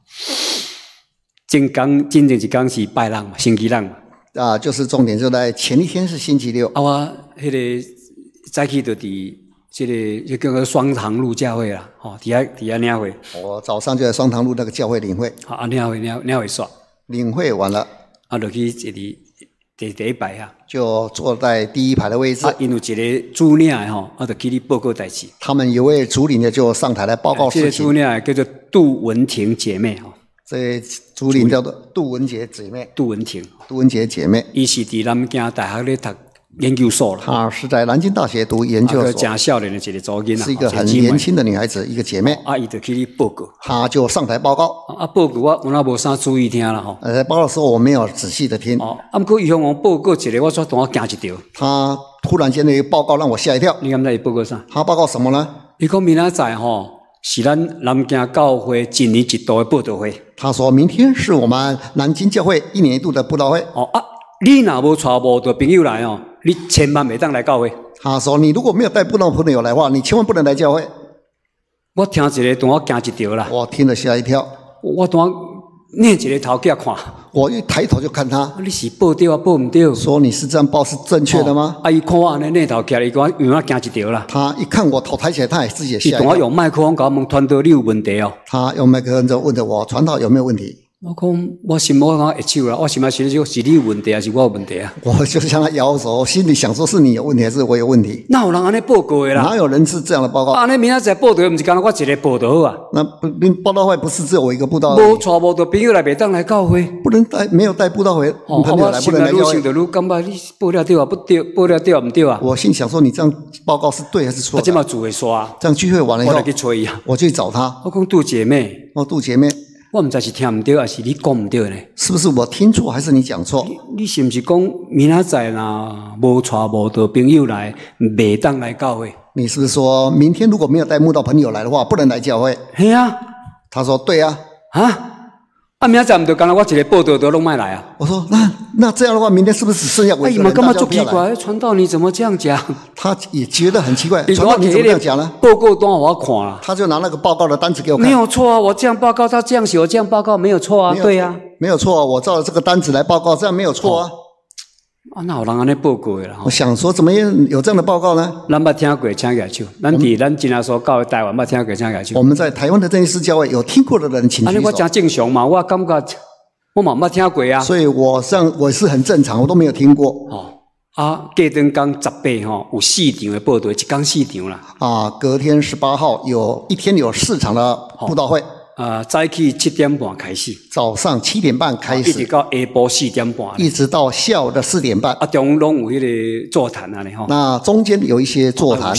真正一天是拜六嘛，星期六嘛。 就是重点就在前一天是星期六。 我迄个早起就伫这个叫做双塘路教会啦，底下领会。我早上就在双塘路那个教会领会。 领会煞。 领会完了。 就去第一排啊， 就坐在第一排的位置。 因有一个主领的就去你报告代志。 他们有位主领的就上台来报告事情。 这个主领叫做杜文婷姐妹这主领叫做杜文杰姐妹。 杜文婷。 杜文杰姐妹。 伊是伫南京大学咧读研究所了。 她是在南京大学读研究所。 真少年的一个查囡仔。 是一个很年轻的女孩子，一个姐妹。 伊就去你报告。 她就上台报告。 报告我那无啥注意听啦报告的时候我没有仔细的听。 不过伊向我报告一个，我却当我惊一跳。 他突然间的报告让我吓一跳。 你敢知伊报告啥？ 他报告什么呢？ 伊讲明仔载是咱南京教会1年1度的报道会。 他说明天是我们南京教会1年1度的布道会。 你若无带无的朋友来你千万袂当来教会。 他说你如果没有带布道朋友来的话，你千万不能来教会。 我听一个，当我惊一跳啦。 我听了吓一跳。 我当念一个头家看。 我一抬头就看他。 你是报对报唔对？ 说你是这样报是正确的吗？ 伊看我安尼念头起来，伊讲因为我惊一跳啦。 他一看我头抬起来，他也自己也吓一跳。 伊当我用麦克风甲我问传道你有问题他用麦克风就问着我传道有没有问题。 我讲我心我讲一手啦，我心想说是你有问题还是我有问题啊？ 我就向他摇手，心里想说是你有问题还是我有问题？ 哪有人安尼报告的啦？ 哪有人是这样的报告？ 安尼明仔载报道，不是干我一个报道啊？ 那报道会不是只有我一个报道？ 无带无的朋友来，袂当来教会。 不能带没有带布道会朋友来，不能来教会。 我心内感觉你报了对啊？不对，报了对啊？唔对啊？ 我心想说你这样报告是对还是错？ 这嘛主会说这样聚会完了以后， 我来去催伊啊。 我去找他。 我讲杜姐妹， 杜姐妹。 我唔知是听唔对，还是你讲唔对呢？ 是不是我听错，还是你讲错？ 你是不是讲明仔载啦，无带无的朋友来，袂当来教会？ 你是不是说明天如果没有带慕道朋友来的话，不能来教会？ 是啊。 他说对啊。 明仔载唔就干了我一个报道都拢卖来啊？ 我说那这样的话，明天是不是只剩下我一个人？ 干嘛这么奇怪？传道你怎么这样讲？ 他也觉得很奇怪。传道你怎么这样讲呢？ 报告单我看了， 他就拿那个报告的单子给我看。 没有错啊，我这样报告，他这样写，我这样报告没有错啊，对啊， 没有错啊，我照着这个单子来报告，这样没有错啊。 哪有人安尼报告的啦？ 我想说，怎么有这样的报告呢？ 咱捌听过，请举手。咱真耶稣教会台湾捌听过，请举手。 我们在台湾的真耶稣教会有听过的人，请举手。 我真正常嘛，我感觉我嘛捌听过啊。 所以我是很正常，我都没有听过。 隔天讲18有4场的报道，一天4场啦。 隔天18号一天有4场的布道会。 早起7点半开始， 早上7点半开始， 一直到下晡4点半， 一直到下午的4点半。 中拢有迄个座谈啊， 那中间有一些座谈。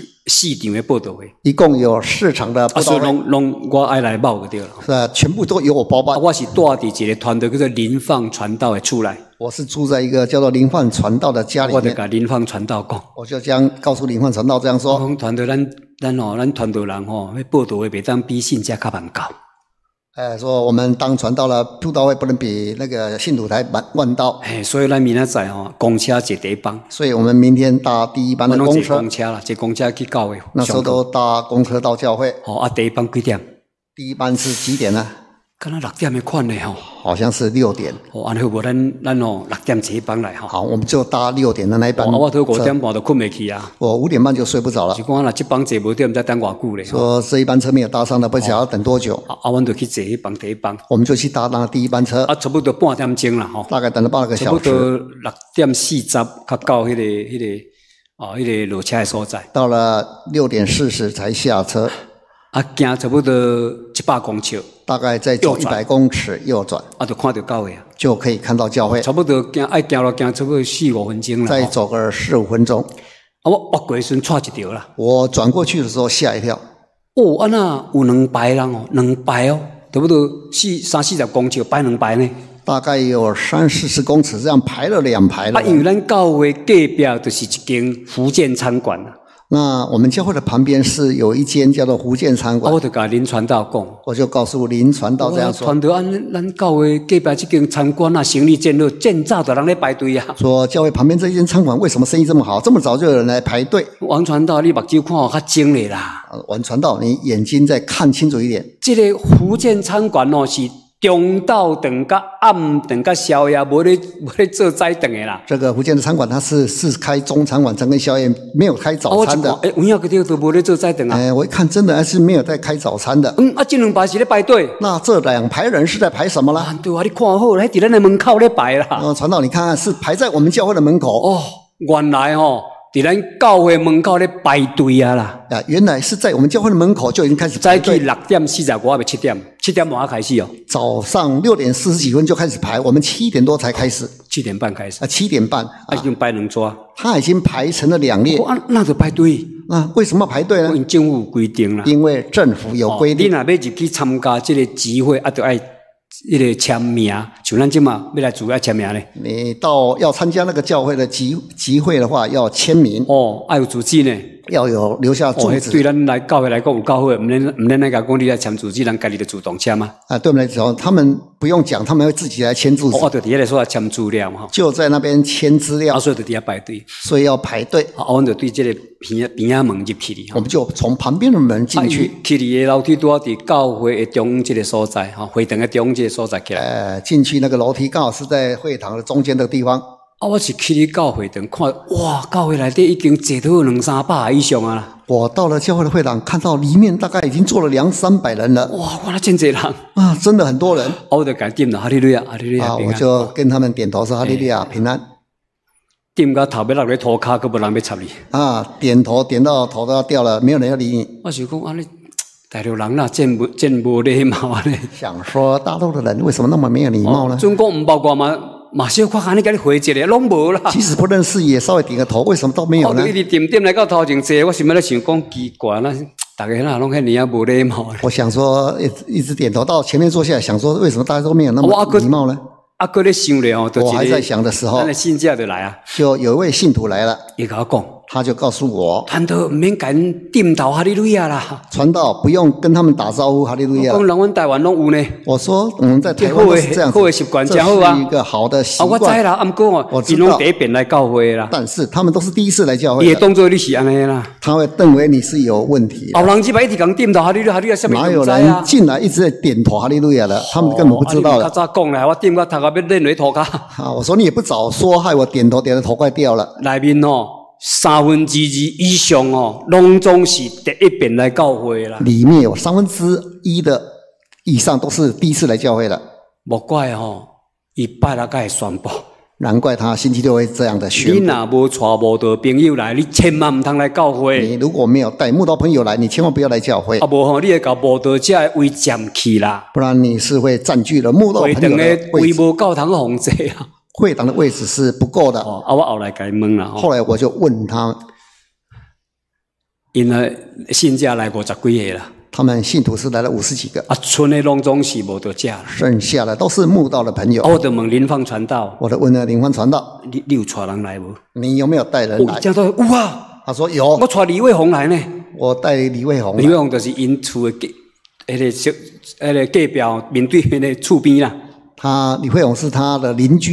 4场的报道会， 一共有4场的布道会。 所以拢我爱来报个对了。 是全部都由我包办。 我是住伫一个团队叫做林放传道的厝内。 我是住在一个叫做林放传道的家里面。 我就甲林放传道讲， 我就将告诉林放传道这样说： 讲团队咱团队人迄报道会袂当比信者较慢到。 说我们当传道了，布道会不能比那个信徒台晚到。 所以咱明仔载公车坐第一班。 所以我们明天搭第一班的公车。 坐公车去教会。 那时候都搭公车到教会。 第一班几点？ 第一班是几点呢敢若6点的款呢吼。 好像是6点。 哦，安尼好无？咱6点坐班来吼。 好，我们就搭6点的那一班。 我到5点半就困袂去啊。 我5点半就睡不着了。 是讲若这班坐无对，唔知等偌久咧。 说这一班车没有搭上的，不晓得要等多久。 阮就去坐迄班第一班。 我们就去搭那第一班车。 差不多半点钟啦吼。 大概等了8个小时。 差不多6点40，较到迄个落车的所在。 到了6点40才下车。 行差不多100公尺。 大概再走100公尺右转。 就看到教会啊。 就可以看到教会。 差不多行差不多4-5分钟啦。 再走个4-5分钟。 我挖过时错一条啦。 我转过去的时候吓一跳。 哦，那有2排人哦，2排哦，差不多30-40公尺排2排呢。 大概有30-40公尺，这样排了2排了。 因为咱教会隔壁就是一间福建餐馆啦。 那我们教会的旁边是有一间叫做福建餐馆。 我就跟林传道讲， 我就告诉林传道这样说。 传道咱教会隔壁这间餐馆啊，生意真好，真早就人在排队啊。 说教会旁边这间餐馆为什么生意这么好？这么早就有人来排队。 王传道，你目睭看较精咧啦。 王传道，你眼睛再看清楚一点。 这个福建餐馆哦是。中昼顿甲暗顿甲宵夜，无咧做早顿的啦。 这个福建的餐馆，它是开中餐晚餐跟宵夜，没有开早餐的。 有影个地方都无咧做早顿啊。 我一看真的还是没有在开早餐的。 这2排是咧排队。 那这2排人是在排什么啦？ 对啊，你看好，喺伫咱的门口咧排啦。 传道，你看看是排在我们教会的门口。 哦，原来伫咱教会门口咧排队啊啦！ 原来是在我们教会的门口就已经开始排队。 早起6点45，还没7点，7点半开始哦。 早上6点40几分就开始排，我们7点多才开始。 7点半开始。 7点半。 已经排2桌。 他已经排成了2列。 那就排队。 那为什么排队呢？ 因为政府规定啦。 因为政府有规定。 你若要入去参加这个集会，就要那个签名，像咱今嘛要来主要签名咧。 你要参加那个教会的集会的话，要签名。 要有主旨呢。 要有留下住址。 对咱来教会来讲有教会，唔免那个讲你来签住址，咱家己就主动签嘛。 对我们来讲，他们不用讲，他们会自己来签住址。 就伫遐说签资料哈。 就在那边签资料。 所以就伫遐排队。 所以要排队。 我们就对这个边仔门入去哩。 我们就从旁边的门进去。 去的楼梯都伫教会的中央这个所在，会堂的中央这个所在起来。 进去那个楼梯刚好是在会堂的中间的地方。 我是去你教会堂看，哇，教会内底已经坐到200-300以上啊啦。 我到了教会的会堂，看到里面大概已经坐了200-300人了。 哇，那真多人啊，真的很多人。 我就给点了，哈利路亚，哈利路亚， 我就跟他们点头说哈利路亚平安。 点到头要落咧涂骹，佫无人要插你。 点头点到头都要掉了，没有人要理你。 我想讲安尼，大陆人啦，真无礼貌咧。 想说大陆的人为什么那么没有礼貌呢？ 中国唔包括嘛小可安尼甲你回一个，拢无啦。 即使不认识也稍微点个头，为什么都没有呢？ 一直点来到头前坐，我想要咧想讲奇怪啦，大家那拢遐尼啊无礼貌。 我想说一直点头到前面坐下来，想说为什么大家都没有那么礼貌呢？ 搁咧想咧我还在想的时候， 咱的信者就来啊， 就有一位信徒来了， 伊甲我讲。 他就告诉我， 传道唔免甲因点头哈利路亚啦。 传道不用跟他们打招呼哈利路亚。 讲人阮台湾拢有呢。我说我们在台湾都是这样子， 好的习惯，真好啊。 这是一个好的习惯。 我知啦，我知道。伊拢第一遍来教会啦。 但是他们都是第一次来教会。 伊会当作你是安尼啦。 他会认为你是有问题。 人一摆一直讲点头哈利路亚，哈利路亚， 哪有人进来一直在点头哈利路亚的？他们根本不知道的。 较早讲啦，我点到头壳要认为头壳。 我说你也不早说，害我点头点的头快掉了。 内面2/3以上拢总是第一遍来教会啦。 里面有1/3的以上都是第一次来教会了。 莫怪伊拜六会宣布。 难怪他星期六会这样的宣布。 你若无带慕道朋友来，你千万唔通来教会。 你如果没有带慕道朋友来，你千万不要来教会。 无你会甲慕道者的位占去啦。 不然你是会占据了慕道朋友的位置。 位无教堂控制啊。 会堂的位置是不够的。 我后来甲伊问啦。 后来我就问他， 因为信者来50几个啦。 他们信徒是来了50几个。 剩的拢总是无道者。 剩下的都是慕道的朋友。 我就问林芳传道。 我就问了林芳传道， 你有带人来无？ 你有没有带人来？ 有啊。 他说有。 我带李卫宏来呢。 我带李卫宏。 李卫宏就是因厝的那个隔壁面对那个厝边啦。 李慧勇是他的邻居啊。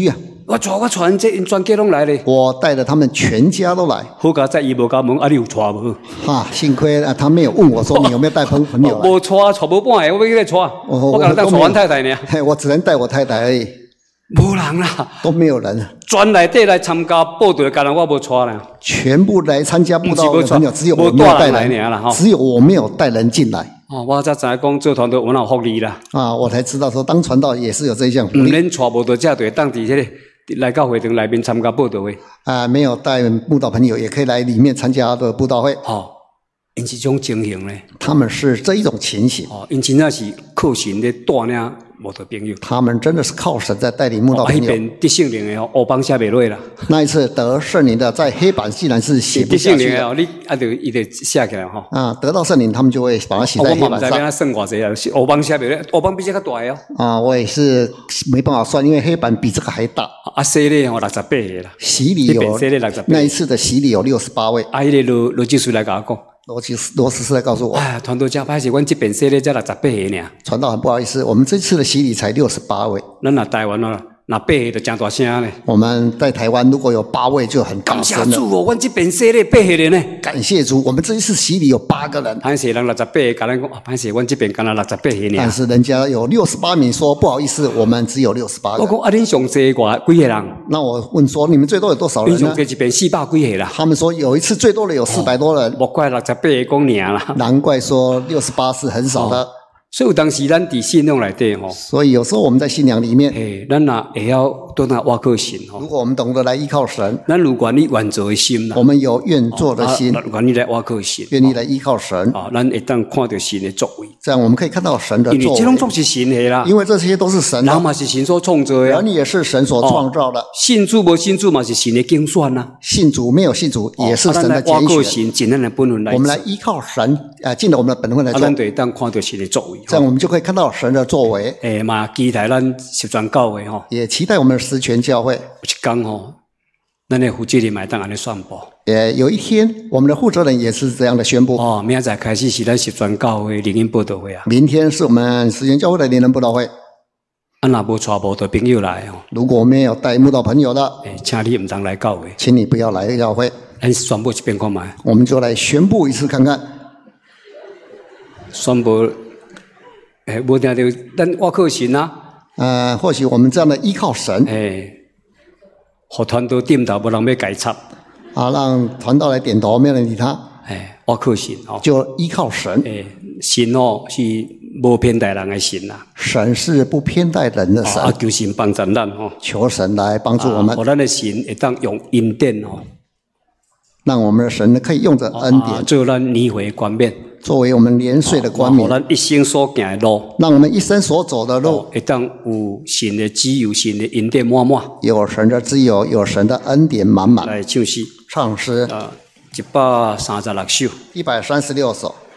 我传这因全家拢来咧。 我带着他们全家都来。 好佳在伊无甲问，啊你有带无？ 哈，幸亏他没有问我说你有没有带朋友来。 无带无半个，我要去带。我敢当带阮太太呢。 我只能带我太太而已。 无人啦， 都没有人。 全内底来参加报道的，干人我无带啦。 全部来参加布道的朋友，只有我没有带人，只有我没有带人进来。 我才知讲做传道有哪有福利啦。 我才知道说当传道也是有这项福利。 免带无到这就会当伫迄个。来到会堂内面参加布道会没有带布道朋友也可以来里面参加的布道会。 因这种情形呢， 他们是这一种情形。 因真正是靠神在带领慕道朋友。 他们真的是靠神在带领慕道朋友。 那边得圣灵的黑板写不落啦。 那一次得圣灵的，在黑板竟然是写不下去的。 你伊就写起来哈。 得到圣灵，他们就会把它写在黑板上。 我嘛不知道算偌济啊，黑板写不落，黑板比这个大哦。我也是没办法算，因为黑板比这个还大。 洗礼68个啦。 洗礼有那一次的洗礼有68位。 迄个罗基师来甲我讲。 罗斯是来告诉我， 传道真歹势，阮这边洗礼才68个尔。 传道很不好意思，我们这次的洗礼才68位。 咱那台湾啊，那8个就真大声咧。 我们在台湾如果有8位就很大声了。 感谢主哦，阮这边洗礼8个人呢。 感谢主，我们这一次洗礼有8个人。 歹势人68个，甲咱讲，歹势阮这边敢若68个尔。 但是人家有68名说不好意思，我们只有68个。 我讲恁上济几个人？ 那我问说你们最多有多少人呢？ 恁上济一边400几个啦。 他们说有一次最多的有400多人。 莫怪68个讲尔啦。 难怪说68是很少的。 所以有当时咱伫信仰内底吼， 所以有时候我们在信仰里面， 咱若会晓倒来倚靠神吼。 如果我们懂得来依靠神， 咱有愿意愿做的心啦。 我们有愿做的心， 愿意来倚靠神， 愿意来依靠神。 咱会当看到神的作为。 这样我们可以看到神的作为。 因为这种总是神的啦。 因为这些都是神的。 人嘛是神所创造的。 人也是神所创造的。 信主无信主嘛是神的竞选呐。 信主没有信主也是神的拣选。 倚靠神，尽咱的本分来。 我们来依靠神，尽了我们的本分来做。 咱就会当看到神的作为。 这样我们就可以看到神的作为。 嘛期待咱十全教会吼。 也期待我们的十全教会。 有一天吼，咱的负责人嘛会当安尼宣布。 有一天，我们的负责人也是这样的宣布。 明仔载开始是咱十全教会灵恩布道会啊。 明天是我们十全教会的灵恩布道会。 若无带慕道朋友来哦。 如果没有带慕道朋友的， 请你唔当来教会。 请你不要来教会。 咱宣布一遍看卖。 我们就来宣布一次看看。 宣布，无听到咱倚靠神啊。 或许我们这样的依靠神。 互传道点头，无人要改插。 让传道来点头，没有人理他。 倚靠神哦。 就依靠神。 神哦是无偏待人的神啦。 神是不偏待人的神。 求神帮助咱哦。 求神来帮助我们。 互咱的神会当用恩典哦。 让我们的神可以用着恩典， 做咱年岁冠冕， 作为我们年岁的冠冕， 咱一生所行的路， 让我们一生所走的路， 会当有神的自由，神的恩典满满， 有神的自由，有神的恩典满满。 来唱诗， 唱诗 136首 ，136首。